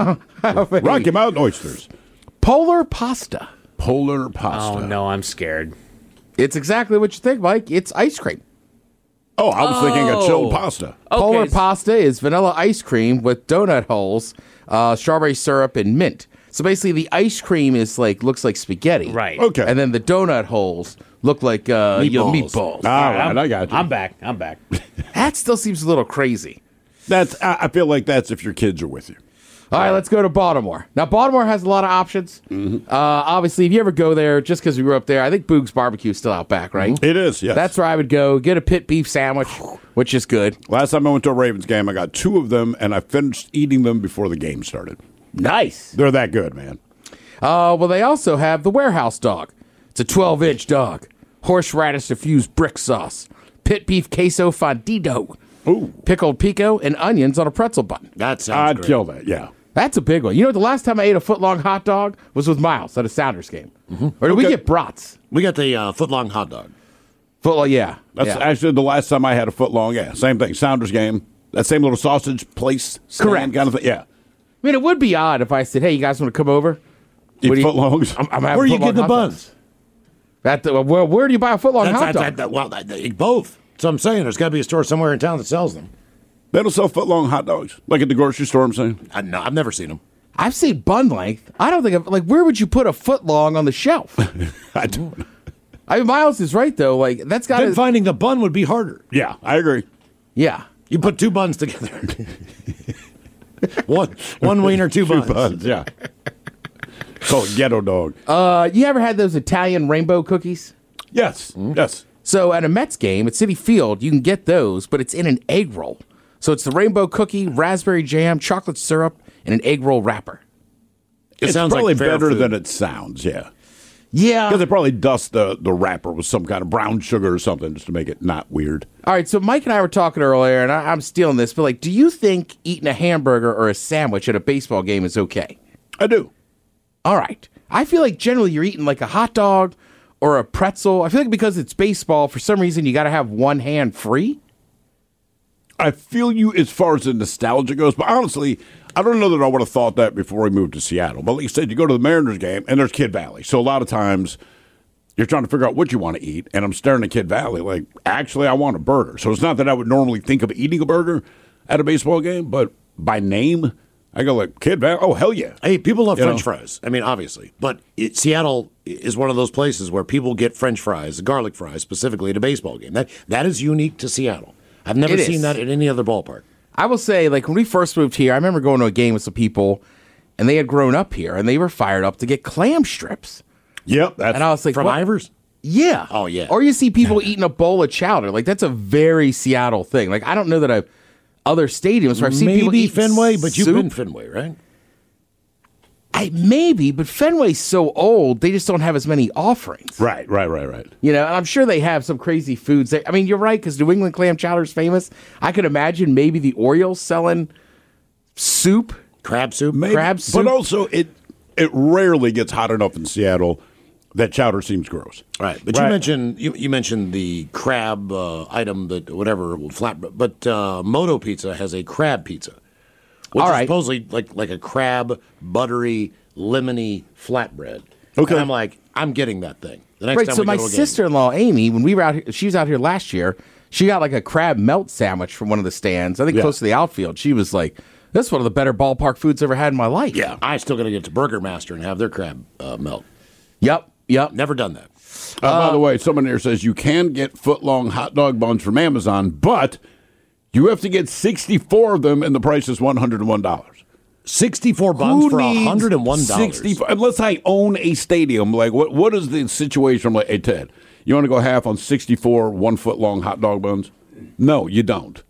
Rocky Mountain oysters, polar pasta. Polar pasta. Oh, no, I'm scared. It's exactly what you think, Mike. It's ice cream. Oh, I was Oh. thinking a chilled pasta. Polar Okay. pasta is vanilla ice cream with donut holes, uh, strawberry syrup, and mint. So basically, the ice cream is like looks like spaghetti, Right. Okay. And then the donut holes look like uh, you know, Meatballs. meatballs. All right, I'm, I got you. I'm back. I'm back. That still seems a little crazy. That's. I, I feel like that's if your kids are with you. All right, let's go to Baltimore. Now, Baltimore has a lot of options. Mm-hmm. Uh, obviously, if you ever go there, just because we grew up there, I think Boog's Barbecue is still out back, right? It is. Yes. That's where I would go. Get a pit beef sandwich, which is good. Last time I went to a Ravens game, I got two of them, and I finished eating them before the game started. Nice. They're that good, man. Uh, well, they also have the Warehouse Dog. It's a twelve-inch dog. Horseradish infused brick sauce. Pit beef queso fundido. Ooh. Pickled pico and onions on a pretzel bun. That sounds I'd great. kill that. Yeah. That's a big one. You know what? The last time I ate a foot-long hot dog was with Miles at a Sounders game. Or did we Okay. get brats? We got the uh, foot-long hot dog. Foot-long, yeah. That's yeah. actually the last time I had a foot long. Yeah. Same thing. Sounders game. That same little sausage place. stand Correct. Kind of thing. Yeah. I mean, it would be odd if I said, "Hey, you guys want to come over?" Eat What do you- foot longs. I'm, I'm having Where are you foot-long getting the hot buns? dogs. At the, where, where do you buy a foot-long That's, hot that's, dog? that, that, well, that, that- both. So I'm saying there's got to be a store somewhere in town that sells them. They don't sell foot long hot dogs like at the grocery store. I'm saying. I, no, I've never seen them. I've seen bun length. I don't think I've, like where would you put a foot long on the shelf? I don't. I mean, Miles is right though. Like that's got Then to. finding the bun would be harder. Yeah, I agree. Yeah. You put two buns together. one one wiener, two, Two buns. buns. Yeah. Call it ghetto dog. Uh, you ever had those Italian rainbow cookies? Yes. Yes. So at a Mets game at Citi Field, you can get those, but it's in an egg roll. So it's the rainbow cookie, raspberry jam, chocolate syrup, and an egg roll wrapper. It It's sounds probably like fair better food. than it sounds. Yeah. Yeah. Because they probably dust the, the wrapper with some kind of brown sugar or something just to make it not weird. All right, so Mike and I were talking earlier, and I, I'm stealing this, but like, do you think eating a hamburger or a sandwich at a baseball game is okay? I do. All right. I feel like generally you're eating like a hot dog or a pretzel. I feel like because it's baseball, for some reason you got to have one hand free. I feel you as far as the nostalgia goes, but honestly, I don't know that I would have thought that before we moved to Seattle. But like you said, you go to the Mariners game, and there's Kid Valley. So a lot of times, you're trying to figure out what you want to eat, and I'm staring at Kid Valley like, actually, I want a burger. So it's not that I would normally think of eating a burger at a baseball game, but by name, I go like, Kid Valley, oh, hell yeah. Hey, people love You French know? fries. I mean, obviously. But it, Seattle is one of those places where people get French fries, garlic fries, specifically at a baseball game. That That is unique to Seattle. I've never It seen is. that at any other ballpark. I will say, like, when we first moved here, I remember going to a game with some people, and they had grown up here, and they were fired up to get clam strips. Yep, that's and I was like, from what? Ivers? Yeah. Oh, yeah. Or you see people eating a bowl of chowder. Like, that's a very Seattle thing. Like, I don't know that I've other stadiums where I've seen Maybe people eat Fenway, but you've soup. been Fenway, right? I maybe, but Fenway's so old, they just don't have as many offerings. Right, right, right, right. You know, and I'm sure they have some crazy foods. There. I mean, you're right, because New England clam chowder is famous. I could imagine maybe the Orioles selling soup. Crab soup? Maybe, Crab soup. But also, it it rarely gets hot enough in Seattle that chowder seems gross. Right, but Right. you mentioned you, you mentioned the crab uh, item that whatever flat, but uh, Moto Pizza has a crab pizza, which All is right. supposedly like like a crab buttery lemony flatbread. Okay. and I'm like, I'm getting that thing. The next Right, time so we my go to a game. sister-in-law, Amy, when we were out here, she was out here last year, she got like a crab melt sandwich from one of the stands, I think Yeah. close to the outfield. She was like, that's one of the better ballpark foods I've ever had in my life. Yeah, I still got to get to Burger Master and have their crab uh, melt. Yep, yep. Never done that. Uh, by the way, someone here says you can get foot-long hot dog buns from Amazon, but you have to get sixty-four of them, and the price is one hundred one dollars. sixty-four buns Who for needs one hundred one dollars. sixty-four Unless I own a stadium, like what? What is the situation? I'm like, hey Ted, you want to go half on sixty-four one-foot-long hot dog buns? No, you don't.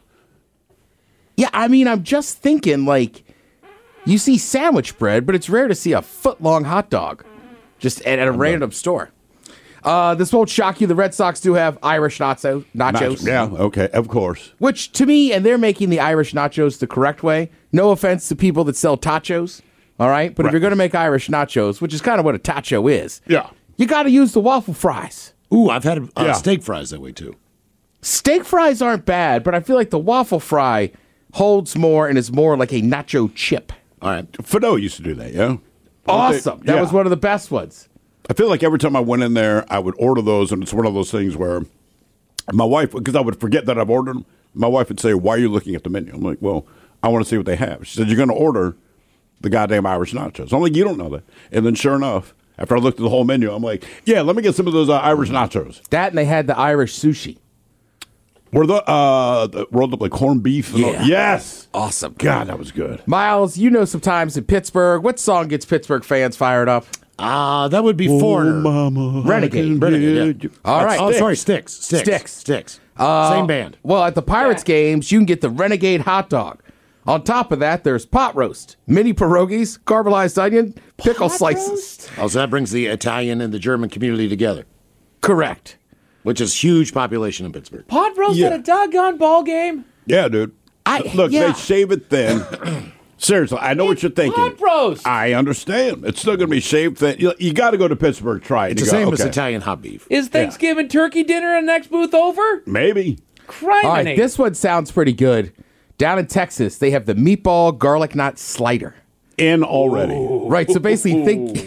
Yeah, I mean, I'm just thinking, like, you see sandwich bread, but it's rare to see a foot-long hot dog just at, at a random store. Uh, this won't shock you. The Red Sox do have Irish nacho, nachos. Yeah, okay, of course. Which, to me, and they're making the Irish nachos the correct way. No offense to people that sell tachos, all right? But if Right. you're going to make Irish nachos, which is kind of what a tacho is, Yeah. you got to use the waffle fries. Ooh, I've had uh, Yeah. steak fries that way too. Steak fries aren't bad, but I feel like the waffle fry holds more and is more like a nacho chip. All right. Fado used to do that, yeah? Awesome. That Yeah. was one of the best ones. I feel like every time I went in there, I would order those, and it's one of those things where my wife, because I would forget that I've ordered them, my wife would say, why are you looking at the menu? I'm like, well, I want to see what they have. She said, you're going to order the goddamn Irish nachos. I'm like, you don't know that. And then sure enough, after I looked at the whole menu, I'm like, yeah, let me get some of those uh, Irish nachos. That and they had the Irish sushi. Were the, uh, the rolled up like corned beef? And all- Yeah. Yes. Awesome. God, that was good. Miles, you know sometimes in Pittsburgh, what song gets Pittsburgh fans fired up? Ah, uh, that would be Foreigner. Mama, Renegade. Renegade, yeah. All right. Oh, sorry, Sticks. Sticks. Sticks. Sticks. Uh, Same band. Well, at the Pirates games, you can get the Renegade hot dog. On top of that, there's pot roast, mini pierogies, caramelized onion, pickle slices. Oh, so that brings the Italian and the German community together, Correct. which is huge population in Pittsburgh. Pot roast Yeah. at a doggone ball game? Yeah, dude. I- Look, yeah. they shave it thin. Seriously, I know what you're thinking. Pot roast. I understand. It's still going to be shaved thin. You, you got to go to Pittsburgh, try it. It's You the go, same as okay. Italian hot beef. Is Thanksgiving turkey dinner in the next booth over? Maybe. Criminate. All right, this one sounds pretty good. Down in Texas, they have the meatball garlic knot slider. In already. Right, so basically think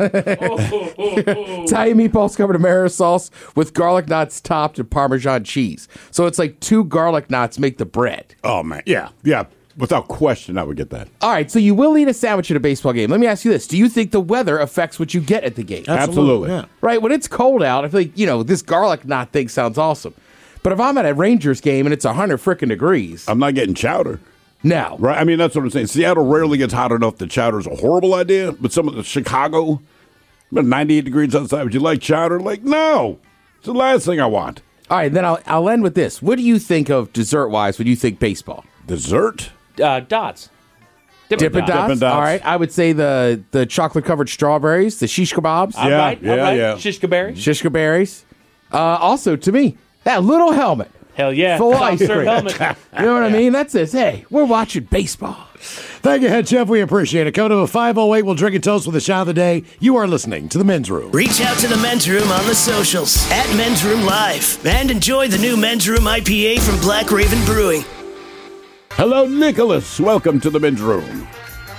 Italian meatballs covered in marinara sauce with garlic knots topped and Parmesan cheese. So it's like two garlic knots make the bread. Oh, man. Yeah. Yeah. Without question, I would get that. All right, so you will eat a sandwich at a baseball game. Let me ask you this. Do you think the weather affects what you get at the game? Absolutely. Yeah. Right, when it's cold out, I feel like, you know, this garlic knot thing sounds awesome. But if I'm at a Rangers game and it's one hundred frickin' degrees, I'm not getting chowder. no. Right? I mean, that's what I'm saying. Seattle rarely gets hot enough that chowder's a horrible idea. But some of the Chicago, about ninety-eight degrees outside. Would you like chowder? Like, no. It's the last thing I want. All right, then I'll, I'll end with this. What do you think of dessert-wise when you think baseball? Dessert? Uh, dots. Dippin' dots? Dippin' Dots. All right, I would say the, the chocolate-covered strawberries, the shish kebabs. All Yeah, right, all yeah, right. yeah. Shishka berries. Shishka berries. Uh, also, to me, that little helmet. Hell yeah. Full Soft ice serve cream. helmet. You know what I mean? That's it. Hey, we're watching baseball. Thank you, Head Chef. We appreciate it. Code of five oh eight. We'll drink a toast with a shot of the day. You are listening to the Men's Room. Reach out to the Men's Room on the socials at Men's Room Live and enjoy the new Men's Room I P A from Black Raven Brewing. Hello, Nicholas. Welcome to the men's room.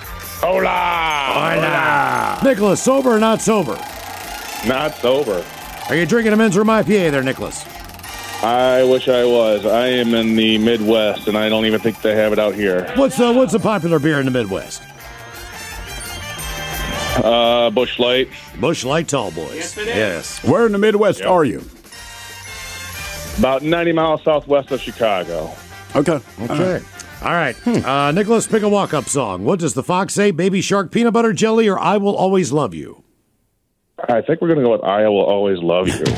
Hola. Nicholas, sober or not sober? Not sober. Are you drinking a Men's Room I P A there, Nicholas? I wish I was. I am in the Midwest, and I don't even think they have it out here. What's uh, what's a popular beer in the Midwest? Uh, Busch Light. Busch Light Tall Boys. Yes, it is. Yes. Where in the Midwest are you? About ninety miles southwest of Chicago. Okay. Okay. All right. Uh, Nicholas, pick a walk-up song. What does the fox say? Baby Shark, Peanut Butter Jelly, or I Will Always Love You? I think we're going to go with I Will Always Love You.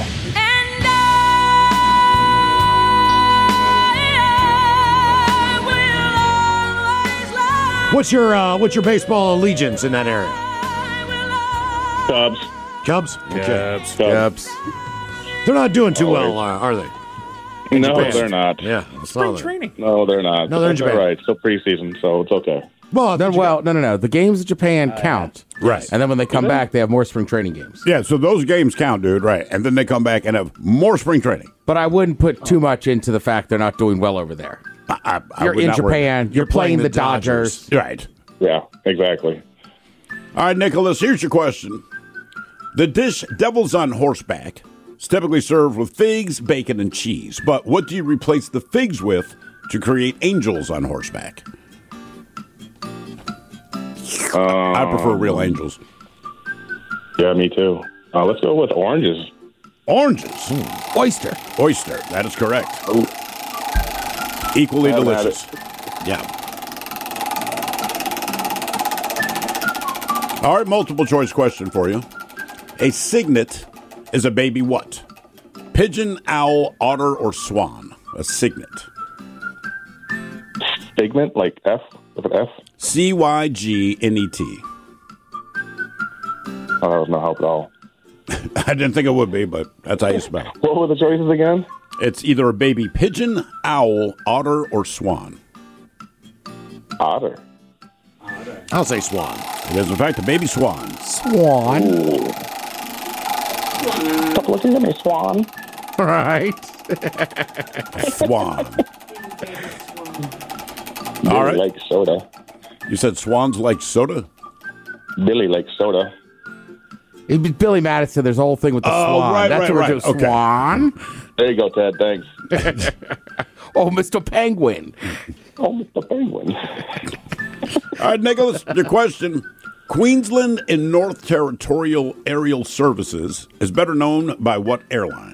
What's your uh, what's your baseball allegiance in that area? Cubs. Cubs? Cubs. Cubs. They're not doing too Oh, well, uh, are they? In No, Japan. they're not. Yeah. Spring training. No, they're not. No, they're in That's Japan. all right. Still preseason, so it's okay. Well, no, well, no, no, no. The games in Japan count. Right. And then when they come Okay. back, they have more spring training games. Yeah, so those games count, dude, right. And then they come back and have more spring training. But I wouldn't put too much into the fact they're not doing well over there. I, I You're would in not worry. Japan. You're, playing, the Dodgers. Right. Yeah, exactly. All right, Nicholas, here's your question. The dish Devil's on Horseback is typically served with figs, bacon, and cheese. But what do you replace the figs with to create angels on horseback? Um, I prefer real angels. Yeah, me too. Uh, let's go with oranges. Oranges? Oyster. Oyster. That is correct. Equally Haven't had delicious. Yeah. All right, multiple choice question for you. A cygnet is a baby what? Pigeon, owl, otter, or swan? A cygnet. Figment, like F, with an F? C Y G N E T. Oh, that was no help at all. I didn't think it would be, but that's how you spell it. What were the choices again? It's either a baby pigeon, owl, otter, or swan. Otter. I'll say swan. It is, in fact, a baby swan. Swan. Stop looking at me, Swan. Right. Swan. Billy All right. Lake soda. You said swans like soda? Billy Lake soda. It'd be Billy Madison. There's a whole thing with the Oh, swan. right, That's right, what we're right. doing. Okay. Swan. There you go, Ted. Thanks. Oh, Mister Penguin. Oh, Mister Penguin. All right, Nicholas, your question. Queensland and North Territorial Aerial Services is better known by what airline?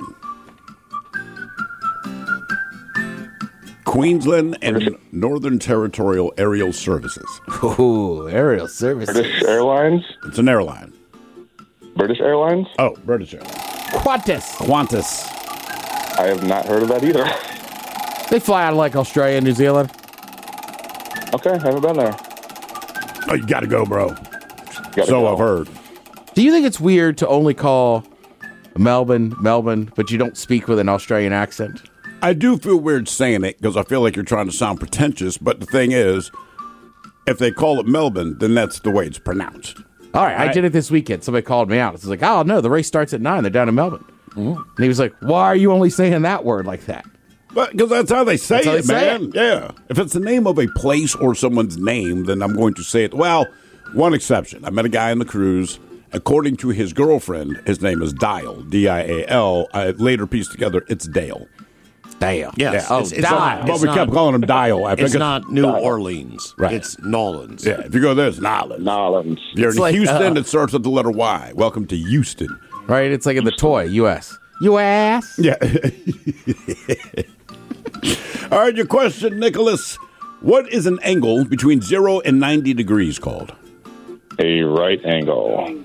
Queensland and Northern Territorial Aerial Services. Ooh, aerial services. British Airlines? It's an airline. British Airlines? Oh, British Airlines. Qantas. Qantas. I have not heard of that either. They fly out of like Australia and New Zealand. Okay, haven't been there. Oh, you got to go, bro. Gotta so go. I've heard. Do you think it's weird to only call Melbourne, Melbourne, but you don't speak with an Australian accent? I do feel weird saying it because I feel like you're trying to sound pretentious, but the thing is, if they call it Melbourne, then that's the way it's pronounced. All right, I, I did it this weekend. Somebody called me out. It's like, oh, no, the race starts at nine. They're down in Melbourne. Mm-hmm. And he was like, why are you only saying that word like that? Because that's how they say That's how it, they say man. it. Yeah. If it's the name of a place or someone's name, then I'm going to say it. Well, one exception. I met a guy on the cruise. According to his girlfriend, his name is Dial, D I A L. I later pieced together, it's Dale. Dale. Yes. Yeah. Oh, it's, it's Dial. not, But it's we not, kept calling him Dial. It's not New Dial. Orleans. Right. It's Nolans. Yeah, if you go there, it's Nolans. Nolans. If you're It's in like, Houston, uh, it starts with the letter Y. Welcome to Houston. Right? It's like in the toy, U S U S Yeah. All right, your question, Nicholas. What is an angle between zero and ninety degrees called? A right angle.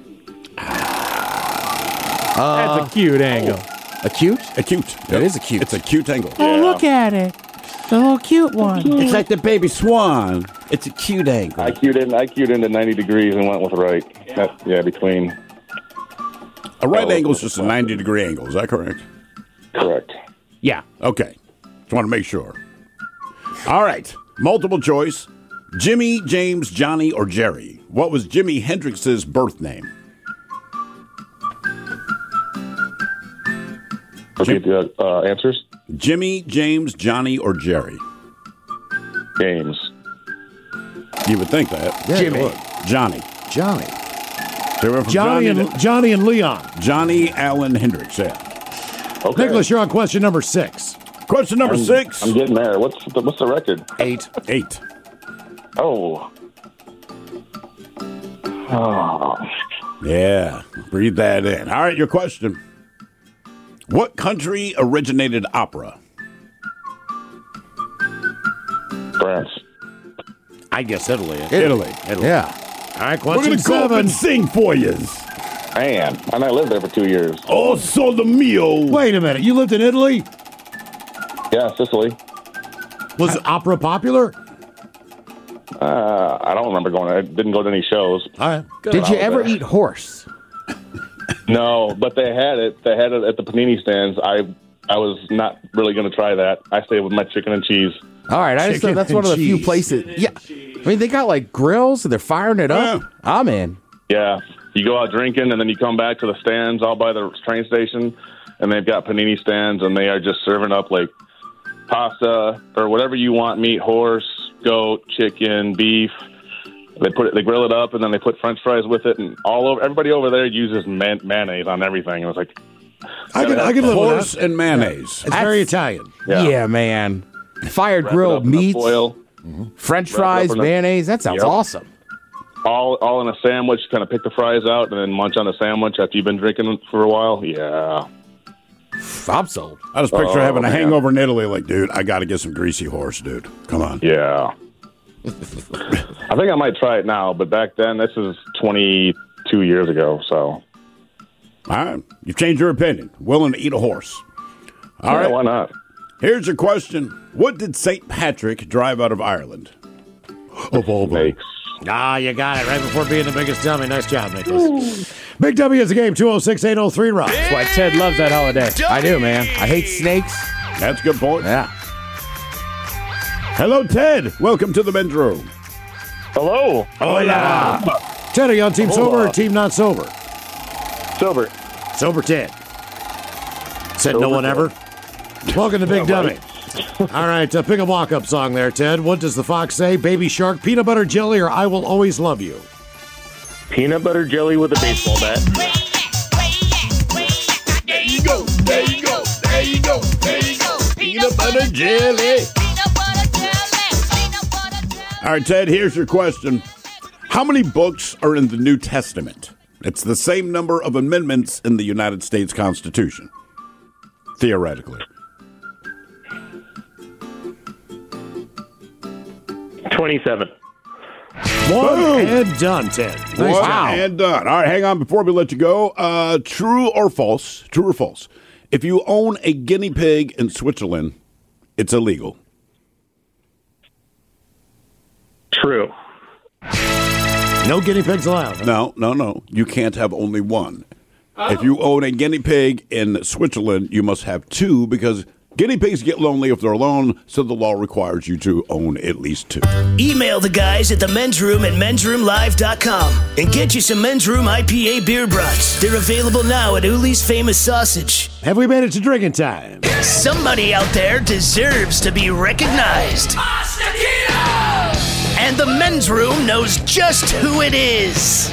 That's a cute angle. Acute? Acute. That is acute. It's a cute angle. Oh, look at it. The little cute one. It's like the baby swan. It's a cute angle. I queued in. I queued into ninety degrees and went with right. That, yeah, between. A right Oh, angle is just a ninety degree angle. Is that correct? Correct. Yeah. Okay. Just want to make sure. All right. Multiple choice. Jimmy, James, Johnny, or Jerry. What was Jimi Hendrix's birth name? Repeat the uh, answers. Jimmy, James, Johnny, or Jerry? James. You would think that. Yeah, Jimmy. you would. Johnny. Johnny. They went from Johnny Johnny, and Johnny and Leon. to Johnny Allen Hendrix. Yeah. Okay. Nicholas, you're on question number six. Question number I'm, six. I'm getting there. What's the, what's the record? Eight. Eight. Oh. Oh. Yeah. Breathe that in. All right, your question. What country originated opera? France. I guess Italy. Italy. Italy. Yeah. All right, We're question going to go up seven. and sing for you. I Man, and I lived there for two years. Oh, solo mio. Wait a minute. You lived in Italy? Yeah, Sicily. Was opera popular? Uh, I don't remember going. I didn't go to any shows. All right. Did you ever eat horse? No, but they had it. They had it at the panini stands. I I was not really going to try that. I stayed with my chicken and cheese. All right, I just thought that's one of the few places. Yeah, I mean they got like grills and they're firing it up. I'm in. Yeah, you go out drinking and then you come back to the stands all by the train station, and they've got panini stands and they are just serving up like pasta or whatever you want: meat, horse, goat, chicken, beef. They put it, they grill it up, and then they put French fries with it, and all over. Everybody over there uses man, mayonnaise on everything. It was like, I can, I can live with horse and mayonnaise. It's very Italian. Yeah, Yeah. man. Fired Wrap it grilled up in a meats, foil. French Wrap it fries, up in a- mayonnaise. That sounds Yep. awesome. all all in a sandwich. Kind of pick the fries out and then munch on the sandwich after you've been drinking for a while. Yeah, I'm sold. I just picture Oh, having a man. hangover in Italy. Like, dude, I got to get some greasy horse, dude. Come on. yeah. I think I might try it now, but back then, this is twenty-two years ago. So, All right. You've changed your opinion. Willing to eat a horse. All yeah, right. why not? Here's your question. What did Saint Patrick drive out of Ireland? Of all the Ah, you got it right before being the biggest dummy. Nice job, Nicholas. Big W is the game. two oh six, eight oh three, Rob. That's why Ted loves that holiday. I do, man. I hate snakes. That's a good point. Yeah. Hello, Ted. Welcome to the men's room. Hello. Hola. Ted, are you on team Hola. sober or team not sober? Sober. Sober Ted. Said no Sober one Ted. ever. Welcome to Big Yeah, Dummy. right. All right, uh, pick a walk-up song there, Ted. What does the fox say? Baby Shark, Peanut Butter Jelly, or I Will Always Love You? Peanut butter jelly with a baseball bat. There you go. There you go. There you go. There you go. Peanut butter jelly. All right, Ted, here's your question. How many books are in the New Testament? It's the same number of amendments in the United States Constitution, theoretically. Twenty-seven. One Boom. and done, Ted. Nice One job. and done. All right, hang on before we let you go. Uh, true or false? True or false? If you own a guinea pig in Switzerland, it's illegal. True. No guinea pigs allowed. No, no, no. You can't have only one. If you own a guinea pig in Switzerland, you must have two because guinea pigs get lonely if they're alone, so the law requires you to own at least two. Email the guys at the men's room at men's room live dot com and get you some Men's Room I P A beer brats. They're available now at Uli's Famous Sausage. Have we made it to drinking time? Somebody out there deserves to be recognized. And the Men's Room knows just who it is.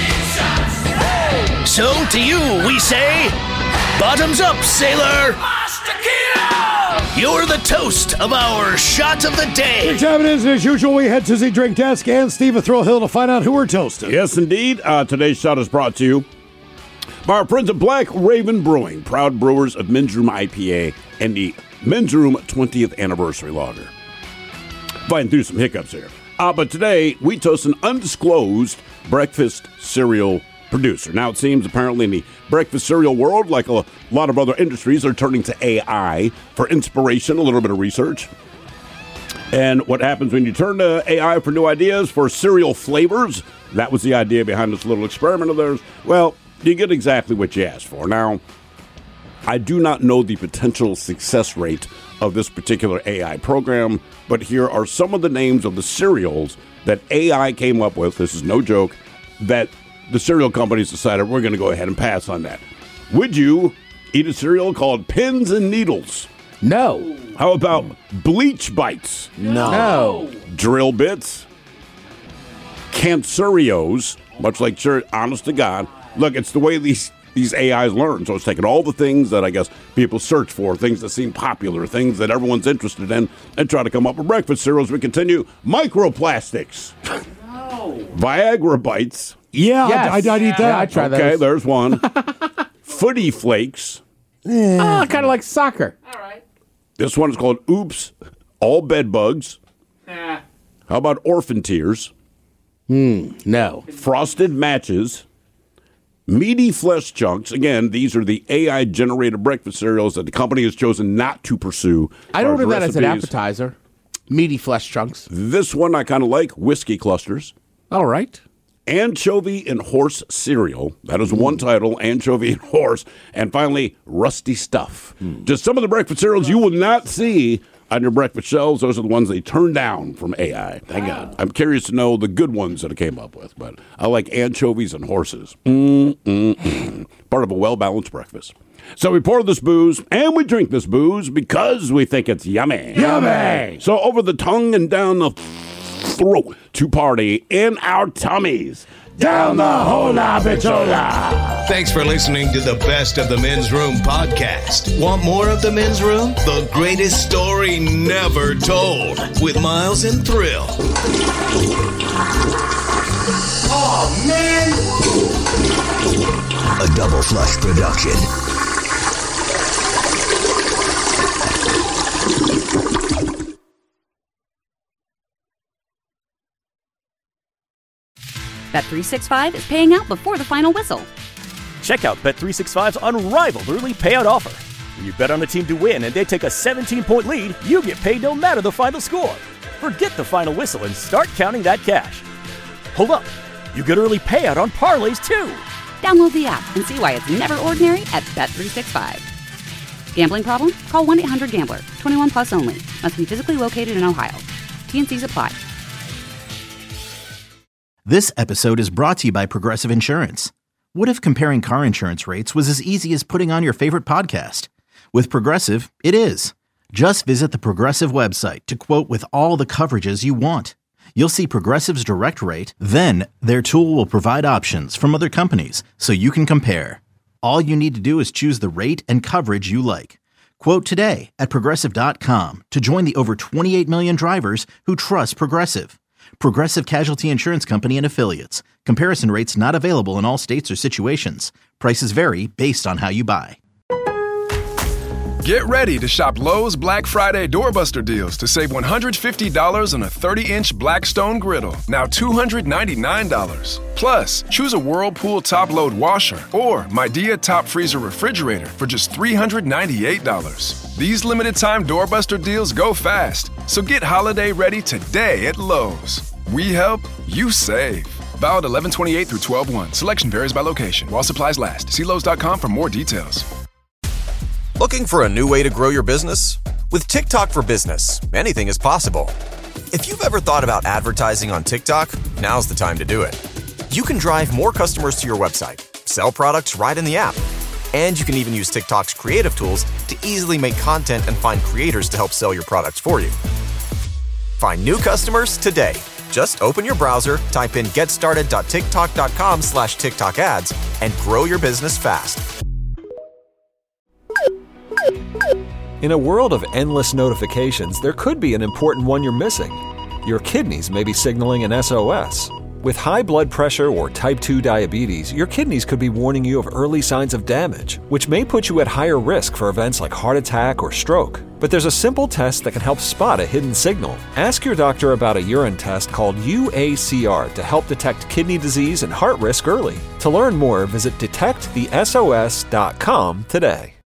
So to you, we say, bottoms up, sailor. You're the toast of our shot of the day. Big time it is, and as usual, we head to the drink desk and Steve at Thrill Hill to find out who we're toasting. Yes, indeed. Uh, today's shot is brought to you by our friends at Black Raven Brewing, proud brewers of Men's Room I P A and the Men's Room twentieth Anniversary Lager. Fighting through some hiccups here. Uh, but today, we toast an undisclosed breakfast cereal producer. Now, it seems apparently in the breakfast cereal world, like a lot of other industries, they're turning to A I for inspiration, a little bit of research. And what happens when you turn to A I for new ideas for cereal flavors? That was the idea behind this little experiment of theirs. Well, you get exactly what you asked for. Now, I do not know the potential success rate of this particular A I program, but here are some of the names of the cereals that A I came up with. This is no joke, that the cereal companies decided we're going to go ahead and pass on that. Would you eat a cereal called Pins and Needles? No. How about Bleach Bites? No. No. Drill Bits? Cancerios, much like, sure, honest to God. Look, it's the way these, these A Is learn. So it's taking all the things that I guess people search for, things that seem popular, things that everyone's interested in, and try to come up with breakfast cereals. We continue. Microplastics. No. Viagra Bites. Yeah, yes. I'd, I'd eat that. Yeah, I'd try okay, those. there's one. Footy Flakes. Ah, kind of like soccer. This one is called Oops, All Bed Bugs. How about Orphan Tears? Hmm, no. Frosted Matches. Meaty flesh chunks. Again, these are the A I-generated breakfast cereals that the company has chosen not to pursue. I'd order that recipes. as an appetizer. Meaty flesh chunks. This one I kind of like. Whiskey clusters. All right. Anchovy and horse cereal. That is one title, anchovy and horse. And finally, rusty stuff. Mm. Just some of the breakfast cereals you will not see on your breakfast shelves. Those are the ones they turned down from A I. Thank God. I'm curious to know the good ones that I came up with, but I like anchovies and horses. Mm-mm-mm. Part of a well-balanced breakfast. So we pour this booze, and we drink this booze because we think it's yummy. Yummy! So over the tongue and down the throat to party in our tummies. Down the hola bichola. Thanks for listening to the Best of the Men's Room podcast. Want more of the Men's Room? The greatest story never told with Miles and Thrill. Oh, man! A Double Flush production. Bet three sixty-five is paying out before the final whistle. Check out Bet three sixty-five's unrivaled early payout offer. When you bet on a team to win and they take a seventeen-point lead, you get paid no matter the final score. Forget the final whistle and start counting that cash. Hold up. You get early payout on parlays, too. Download the app and see why it's never ordinary at Bet three sixty-five. Gambling problem? Call one eight hundred gambler. twenty-one plus only. Must be physically located in Ohio. T and C's apply. This episode is brought to you by Progressive Insurance. What if comparing car insurance rates was as easy as putting on your favorite podcast? With Progressive, it is. Just visit the Progressive website to quote with all the coverages you want. You'll see Progressive's direct rate, then their tool will provide options from other companies so you can compare. All you need to do is choose the rate and coverage you like. Quote today at Progressive dot com to join the over twenty-eight million drivers who trust Progressive. Progressive Casualty Insurance Company and Affiliates. Comparison rates not available in all states or situations. Prices vary based on how you buy. Get ready to shop Lowe's Black Friday Doorbuster deals to save one hundred fifty dollars on a thirty-inch Blackstone griddle, now two hundred ninety-nine dollars. Plus, choose a Whirlpool top-load washer or Midea top freezer refrigerator for just three hundred ninety-eight dollars. These limited-time Doorbuster deals go fast, so get holiday ready today at Lowe's. We help, you save. Valid eleven twenty-eight through twelve one. Selection varies by location. While supplies last. See Lowe's dot com for more details. Looking for a new way to grow your business? With TikTok for Business, anything is possible. If you've ever thought about advertising on TikTok, now's the time to do it. You can drive more customers to your website, sell products right in the app, and you can even use TikTok's creative tools to easily make content and find creators to help sell your products for you. Find new customers today. Just open your browser, type in getstarted.tiktok.com slash TikTok ads, and grow your business fast. In a world of endless notifications, there could be an important one you're missing. Your kidneys may be signaling an S O S. With high blood pressure or type two diabetes, your kidneys could be warning you of early signs of damage, which may put you at higher risk for events like heart attack or stroke. But there's a simple test that can help spot a hidden signal. Ask your doctor about a urine test called U A C R to help detect kidney disease and heart risk early. To learn more, visit detect the S O S dot com today.